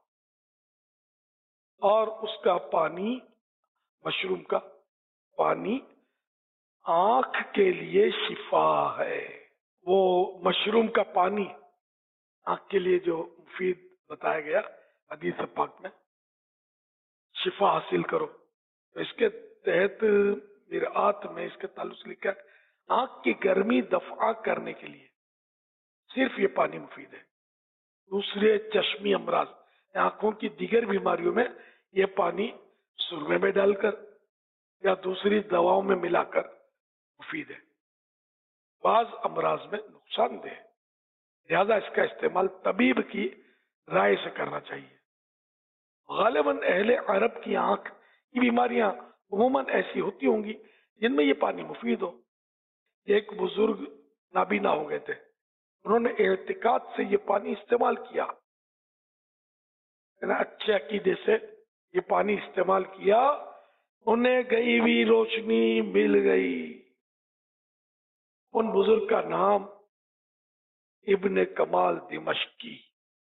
اور اس کا پانی، مشروم کا پانی آنکھ کے لیے شفا ہے. وہ مشروم کا پانی آنکھ کے لیے جو مفید بتایا گیا حدیث پاک میں، شفا حاصل کرو. تو اس کے تحت مرآت میں اس کے تعلق سے لکھا ہے آنکھ کی گرمی دفع کرنے کے لیے صرف یہ پانی مفید ہے. دوسرے چشمی امراض، آنکھوں کی دیگر بیماریوں میں یہ پانی سرمے میں ڈال کر یا دوسری دواؤں میں ملا کر مفید ہے. بعض امراض میں نقصان دہ ہے، لہذا اس کا استعمال طبیب کی رائے سے کرنا چاہیے. غالباً اہل عرب کی آنکھ کی بیماریاں عموماً ایسی ہوتی ہوں گی جن میں یہ پانی مفید ہو. ایک بزرگ نابینا ہو گئے تھے، انہوں نے اعتقاد سے یہ پانی استعمال کیا، اچھے عقیدے سے یہ پانی استعمال کیا، انہیں گئی بھی روشنی مل گئی. ان بزرگ کا نام ابن کمال دمشقی.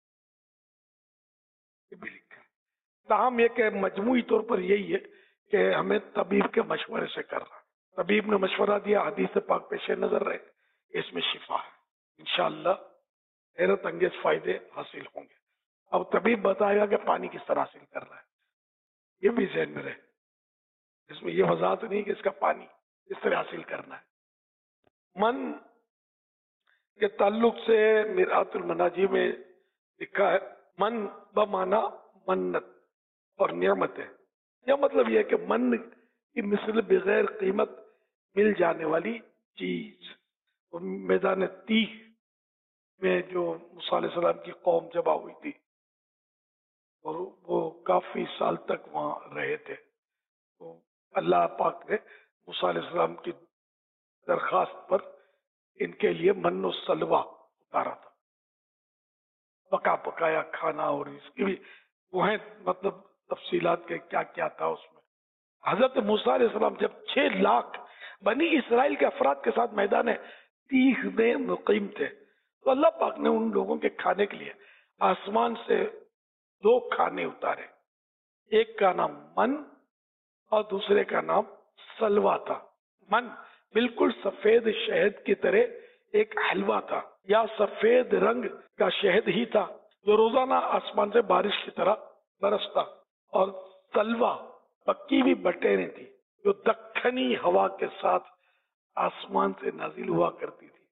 تاہم یہ کہ مجموعی طور پر یہی ہے کہ ہمیں طبیب کے مشورے سے کرنا. طبیب نے مشورہ دیا، حدیث پاک پیش نظر رہے، اس میں شفا ہے، انشاءاللہ حیرت انگیز فائدے حاصل ہوں گے. اب طبیب بتائے گا کہ پانی کس طرح حاصل کر رہا ہے، یہ بھی ذہن میں رہے. اس میں یہ وضاحت نہیں کہ اس کا پانی کس طرح حاصل کرنا ہے. من کے تعلق سے مرآت المناجی میں لکھا ہے من بمانا منت اور نعمت ہے. یا مطلب یہ ہے کہ من کی مثل بغیر قیمت مل جانے والی چیز. میدان تیہ میں جو موسیٰ علیہ السلام کی قوم جمع ہوئی تھی اور وہ کافی سال تک وہاں رہے تھے، تو اللہ پاک نے موسیٰ علیہ السلام کی درخواست پر ان کے لیے من و سلوہ اتارا تھا، پکا پکایا کھانا. اور اس کی بھی وہ ہیں مطلب تفصیلات کے کیا کیا تھا اس میں. حضرت موسیٰ علیہ السلام جب 6 لاکھ بنی اسرائیل کے افراد کے ساتھ میدان تیہ میں مقیم تھے تو اللہ پاک نے ان لوگوں کے کھانے کے لیے آسمان سے 2 کھانے اتارے. ایک کا نام من اور دوسرے کا نام سلوہ تھا. من بالکل سفید شہد کی طرح ایک حلوہ تھا یا سفید رنگ کا شہد ہی تھا جو روزانہ آسمان سے بارش کی طرح برستا. اور سلوہ پکی ہوئی بٹیریں تھی جو دکنی ہوا کے ساتھ آسمان سے نازل ہوا کرتی تھی.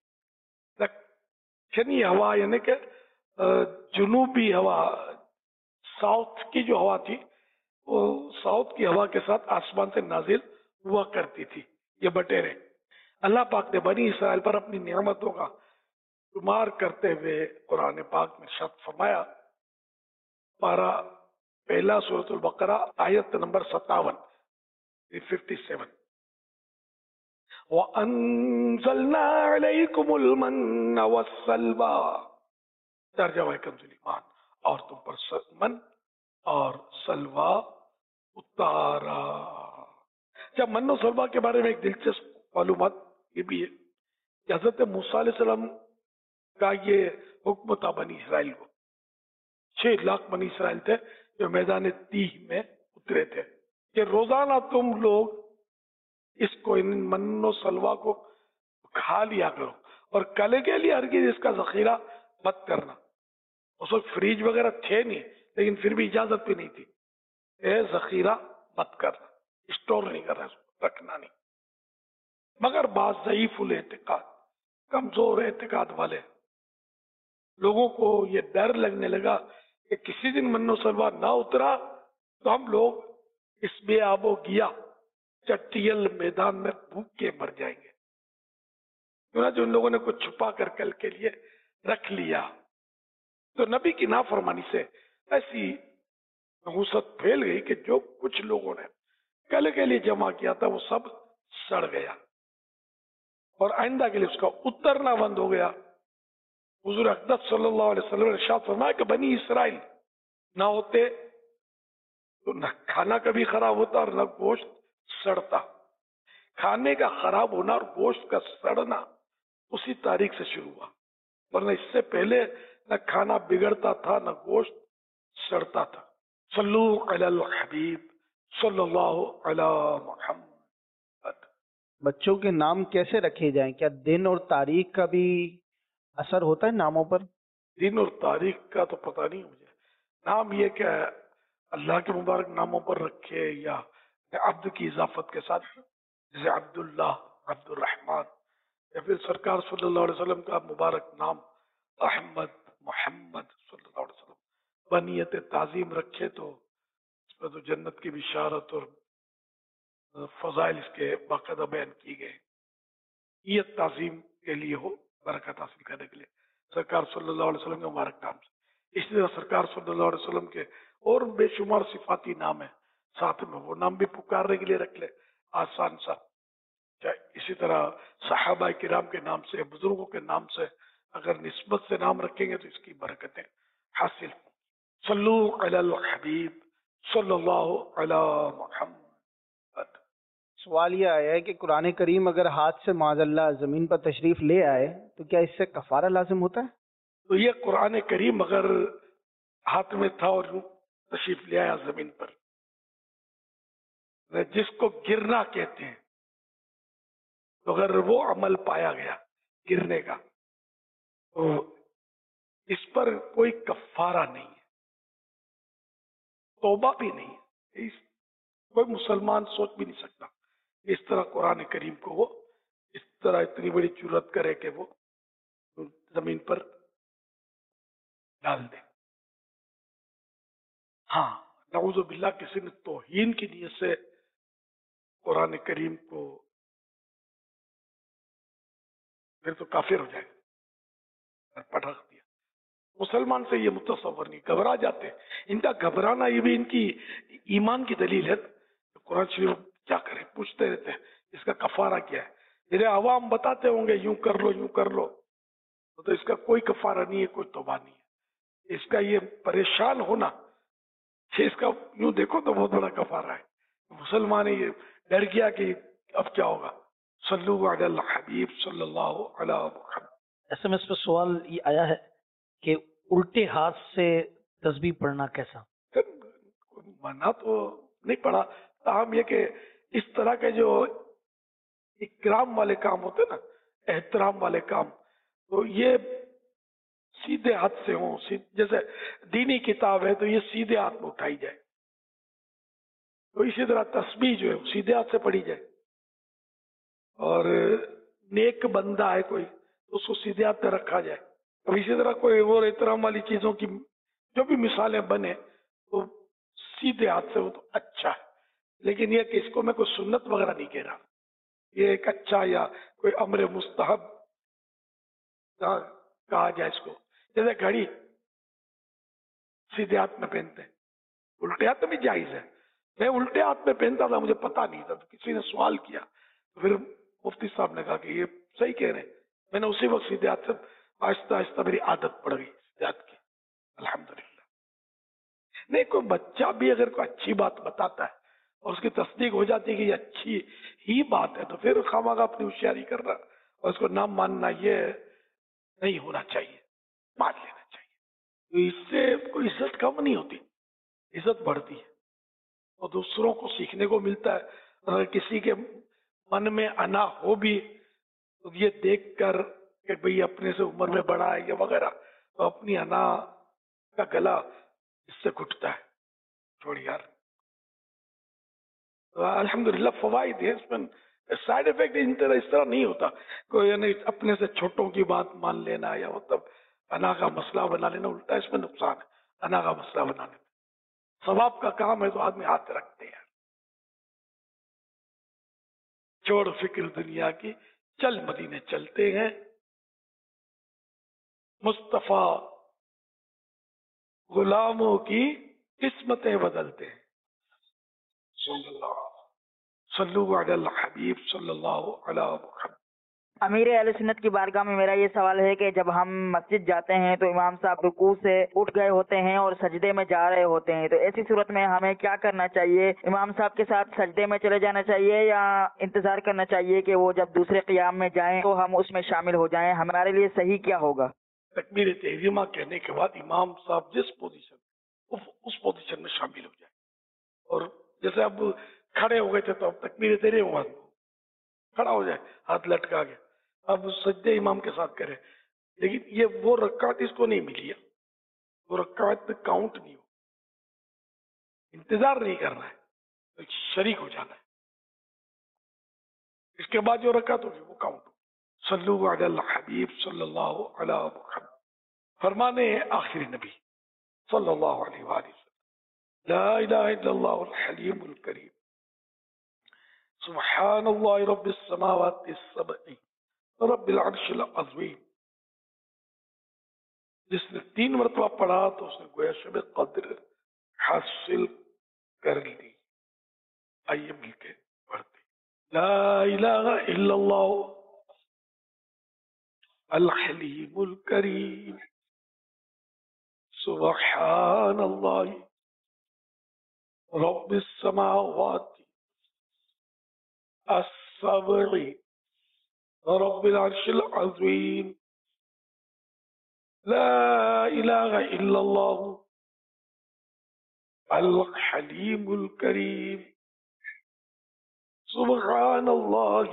دکنی ہوا یعنی کہ جنوبی ہوا، ساؤتھ کی جو ہوا تھی وہ ساؤتھ کی ہوا کے ساتھ آسمان سے نازل ہوا کرتی تھی. یہ بٹیریں اللہ پاک نے بنی اسرائیل پر اپنی نعمتوں کا شمار کرتے ہوئے قرآن پاک میں ارشاد فرمایا. پارہ پہلا سورۃ البقرہ آیت نمبر 57 57 وَأَنزَلْنَا عَلَيْكُمُ الْمَنَّ وَالسَّلْوَىٰ، ترجمہ کنز ایمان، اور تم پر من اور سلوہ اتارا. جب من و سلوہ کے بارے میں ایک دلچسپ معلومات یہ بھی ہے کہ حضرت موسیٰ علیہ السلام کا یہ حکم تھا بنی اسرائیل کو. 6 لاکھ بنی اسرائیل تھے جو میدان تیہ میں اترے تھے کہ روزانہ تم لوگ اس کو ان من و سلوہ کو کھا لیا کرو اور کل کے لیے ہرگز اس کا ذخیرہ مت کرنا. اس وقت فریج وغیرہ تھے نہیں، لیکن پھر بھی اجازت بھی نہیں تھی کہ ذخیرہ مت کرنا، اسٹور نہیں کرنا، اس کو رکھنا نہیں. مگر بعض ضعیف الاعتقاد، کمزور اعتقاد والے لوگوں کو یہ ڈر لگنے لگا کہ کسی دن من و سلوہ نہ اترا تو ہم لوگ اس بے آب و گیا چٹیل میدان میں بھوک کے مر جائیں گے. چنانچہ ان لوگوں نے کچھ چھپا کر کل کے لیے رکھ لیا. تو نبی کی نافرمانی سے ایسی نحوست پھیل گئی کہ جو کچھ لوگوں نے کل کے لیے جمع کیا تھا وہ سب سڑ گیا اور آئندہ کے لیے اس کا اترنا بند ہو گیا. حضور اقدس صلی اللہ علیہ وسلم نے ارشاد فرمایا کہ بنی اسرائیل نہ ہوتے تو نہ کھانا کبھی خراب ہوتا اور نہ گوشت سڑتا. کھانے کا خراب ہونا اور گوشت کا سڑنا اسی تاریخ سے شروع ہوا، ورنہ اس سے پہلے نہ کھانا بگڑتا تھا نہ گوشت سڑتا تھا. صلو علی الحبیب صلی اللہ علی محمد. بچوں کے نام کیسے رکھے جائیں؟ کیا دن اور تاریخ کا بھی اثر ہوتا ہے ناموں پر؟ دن اور تاریخ کا تو پتہ نہیں مجھے. نام یہ کہ اللہ کے مبارک ناموں پر رکھے یا عبد کی اضافت کے ساتھ، جیسے عبداللہ، عبد الرحمن، یا پھر سرکار صلی اللہ علیہ وسلم کا مبارک نام احمد، محمد صلی اللہ علیہ وسلم بنیت تعظیم رکھے تو اس میں تو جنت کی بشارت اور فضائل اس کے باقاعدہ بیان کی گئے. یہ تعظیم کے لیے ہو، برکت حاصل کرنے کے لیے سرکار صلی اللہ علیہ وسلم کے مبارک نام سے. اس طرح سرکار صلی اللہ علیہ وسلم کے اور بے شمار صفاتی نام ہیں، ساتھ میں وہ نام بھی پکارنے کے لیے رکھ لے، آسان سا. اسی طرح صحابہ کرام کے نام سے، بزرگوں کے نام سے اگر نسبت سے نام رکھیں گے تو اس کی برکتیں حاصل ہوں. صلو علی الحبیب صلی اللہ علی محمد. سوال یہ آیا ہے کہ قرآن کریم اگر ہاتھ سے معاذ اللہ زمین پر تشریف لے آئے تو کیا اس سے کفارہ لازم ہوتا ہے؟ تو یہ قرآن کریم اگر ہاتھ میں تھا اور تشریف لے آیا زمین پر، جس کو گرنا کہتے ہیں، تو اگر وہ عمل پایا گیا گرنے کا تو اس پر کوئی کفارہ نہیں ہے، توبہ بھی نہیں ہے. کوئی مسلمان سوچ بھی نہیں سکتا اس طرح قرآن کریم کو وہ اس طرح اتنی بڑی جرات کرے کہ وہ زمین پر ڈال دے. ہاں، نعوذ باللہ کسی نے توہین کی نیت سے قرآن کریم کو پھر تو کافر ہو جائے اور پٹخ دیا. مسلمان سے یہ متصور نہیں، گھبرا جاتے. ان کا گھبرانا یہ بھی ان کی ایمان کی دلیل ہے. قرآن شریف کیا کرے پوچھتے رہتے ہیں اس کا کفارہ کیا ہے. میرے عوام بتاتے ہوں گے یوں کر لو یوں کر لو، تو اس کا کوئی کفارہ نہیں ہے، کوئی توبہ نہیں ہے. اس کا یہ پریشان ہونا، اس کا یوں دیکھو تو بہت بڑا کفارہ ہے. مسلمان یہ ڈر گیا کہ اب کیا ہوگا. صلو علی الحبیب صلی اللہ علی محمد. SMS پہ سوال یہ آیا ہے کہ الٹے ہاتھ سے تسبیح پڑھنا کیسا؟ منع تو نہیں پڑا، تاہم یہ کہ اس طرح کے جو اکرام والے کام ہوتے نا، احترام والے کام، تو یہ سیدھے ہاتھ سے ہوں. جیسے دینی کتاب ہے تو یہ سیدھے ہاتھ میں اٹھائی جائے، تو اسی طرح تسبیح جو ہے سیدھے ہاتھ سے پڑھی جائے. اور نیک بندہ ہے کوئی تو اس کو سیدھے ہاتھ پہ رکھا جائے. اب اسی طرح کوئی اور احترام والی چیزوں کی جو بھی مثالیں بنے تو سیدھے ہاتھ سے وہ تو اچھا ہے. لیکن یہ کہ اس کو میں کوئی سنت وغیرہ نہیں کہہ رہا، یہ ایک اچھا یا کوئی امر مستحب کہا جائے اس کو. جیسے گھڑی سیدھے ہاتھ میں پہنتے ہیں، الٹے ہاتھ میں بھی جائز ہے. میں الٹے ہاتھ میں پہنتا تھا، مجھے پتا نہیں تھا، تو کسی نے سوال کیا تو پھر مفتی صاحب نے کہا کہ یہ صحیح کہہ رہے ہیں. میں نے اسی وقت سیدھے ہاتھ سے آہستہ آہستہ میری عادت پڑ گئی سیدھے ہاتھ کی، الحمدللہ. نہیں، کوئی بچہ بھی اگر کوئی اچھی بات بتاتا ہے اور اس کی تصدیق ہو جاتی ہے کہ یہ اچھی ہی بات ہے تو پھر خواہ اپنی ہوشیاری کرنا اور اس کو نہ ماننا یہ نہیں ہونا چاہیے، مان لینا چاہیے. تو اس سے کوئی عزت کم نہیں ہوتی، عزت بڑھتی ہے اور دوسروں کو سیکھنے کو ملتا ہے. اگر کسی کے من میں انا ہو بھی تو یہ دیکھ کر کہ بھئی اپنے سے عمر میں بڑا ہے یا وغیرہ، تو اپنی انا کا گلا اس سے گھٹتا ہے. چھوڑ یار، الحمدللہ فوائد ہے اس میں، سائڈ افیکٹ اس طرح نہیں ہوتا. کوئی یعنی اپنے سے چھوٹوں کی بات مان لینا یا مطلب انا کا مسئلہ بنا لینا، الٹا اس میں نقصان ہے. انا کا مسئلہ بنانے میں ثواب کا کام ہے تو آدمی ہاتھ رکھتے ہیں. چھوڑ فکر دنیا کی، چل مدینے چلتے ہیں. مصطفیٰ غلاموں کی قسمتیں بدلتے ہیں. صلو علی الحبیب صلی اللہ علیہ وسلم. امیر اہل سنت کی بارگاہ میں میرا یہ سوال ہے کہ جب ہم مسجد جاتے ہیں تو امام صاحب رکوع سے اٹھ گئے ہوتے ہیں اور سجدے میں جا رہے ہوتے ہیں، تو ایسی صورت میں ہمیں کیا کرنا چاہیے؟ امام صاحب کے ساتھ سجدے میں چلے جانا چاہیے یا انتظار کرنا چاہیے کہ وہ جب دوسرے قیام میں جائیں تو ہم اس میں شامل ہو جائیں؟ ہمارے لیے صحیح کیا ہوگا؟ تکبیر تحریمہ کہنے کے بعد امام صاحب جس پوزیشن اس پوزیشن میں شامل ہو جائیں. اور جیسے اب کھڑے ہو گئے تھے تو اب تکبیر تحریمہ کھڑا ہو جائے، ہاتھ لٹکا گیا، اب سجدے امام کے ساتھ کرے. لیکن یہ وہ رکعت اس کو نہیں ملی ہے، وہ رکعت کاؤنٹ نہیں ہو، انتظار نہیں کرنا ہے، شریک ہو جانا ہے. اس کے بعد جو رکعت ہوگی وہ کاؤنٹ ہو. صلو علی الحبیب صلی اللہ علیہ وسلم. فرمانے آخری نبی صلی اللہ علیہ وآلہ وسلم، لا الہ الا اللہ الحلیم الکریم سبحان اللہ رب السماوات السبع رب العرش العظیم. جس نے 3 مرتبہ پڑھا تو اس نے گویا شب قدر حاصل کر لی. آئیے مل کے پڑھتے. لا الہ الا اللہ الحلیم الکریم سبحان اللہ رب السماوات السبع رب العرش العظیم. لا الہ الا اللہ الحلیم الکریم سبحان اللہ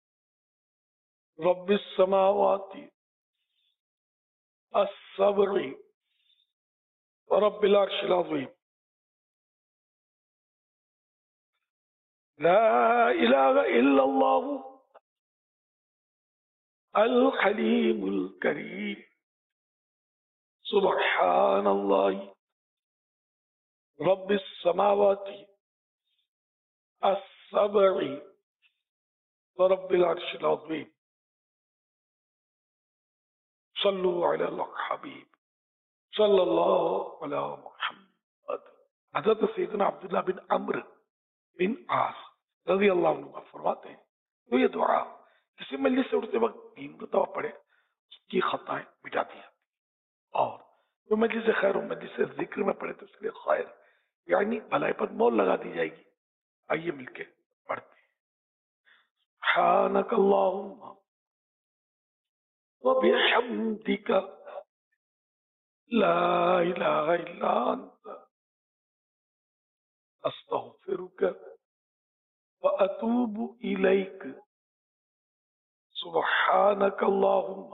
رب السماوات السبع رب العرش العظیم. لا الہ الا اللہ الحلیم الکریم سبحان اللہ رب السماوات السبع رب العرش العظیم. صلو علی الحبیب صلی اللہ علیہ محمد. حضرت سیدنا عبداللہ بن عمرو بن عاص رضی اللہ عنہ فرماتے ہیں تو یہ دعا کسی مجلس سے اٹھتے وقت 3 مرتبہ پڑھے اس کی خطائیں مٹا دی جاتی، اور جو مجلس خیر و مجلس ذکر میں پڑھے تو اس کے لیے خیر یعنی بھلائی پر مول لگا دی جائے گی. آئیے مل کے پڑھتے ہیں. سبحانک اللہم وبحمدک لا الہ الا انت استغفرک واتوب الیک. سبحانک اللہم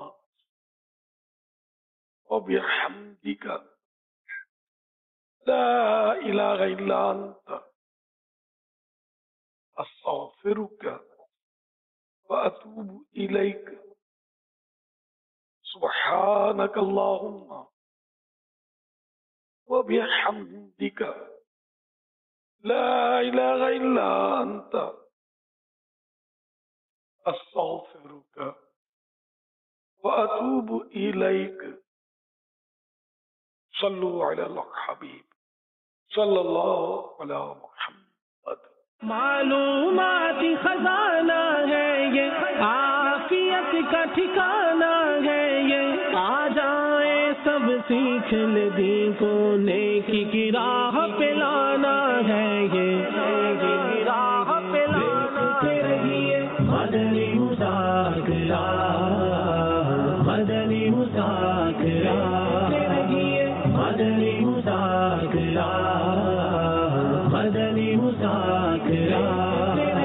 وبحمدک لا الہ الا انت استغفرک واتوب الیک. سبحانک اللہم وبحمدک لا الہ الا انت استغفرک واتوب الیک. صلو علی الحبیب صلی اللہ علیہ محمد. معلومات خزانہ ہے یہ، عافیت کا ٹھکانہ ہے یہ، آ جائیں سب سیکھ لے دین کو، نیکی کی راہ پہ لانا ہے یہ، نیکی کی راہ پہ لانا ہے. مدنی مذاکرہ مدنی مذاکرہ مدنی مذاکرہ مدنی مذاکرہ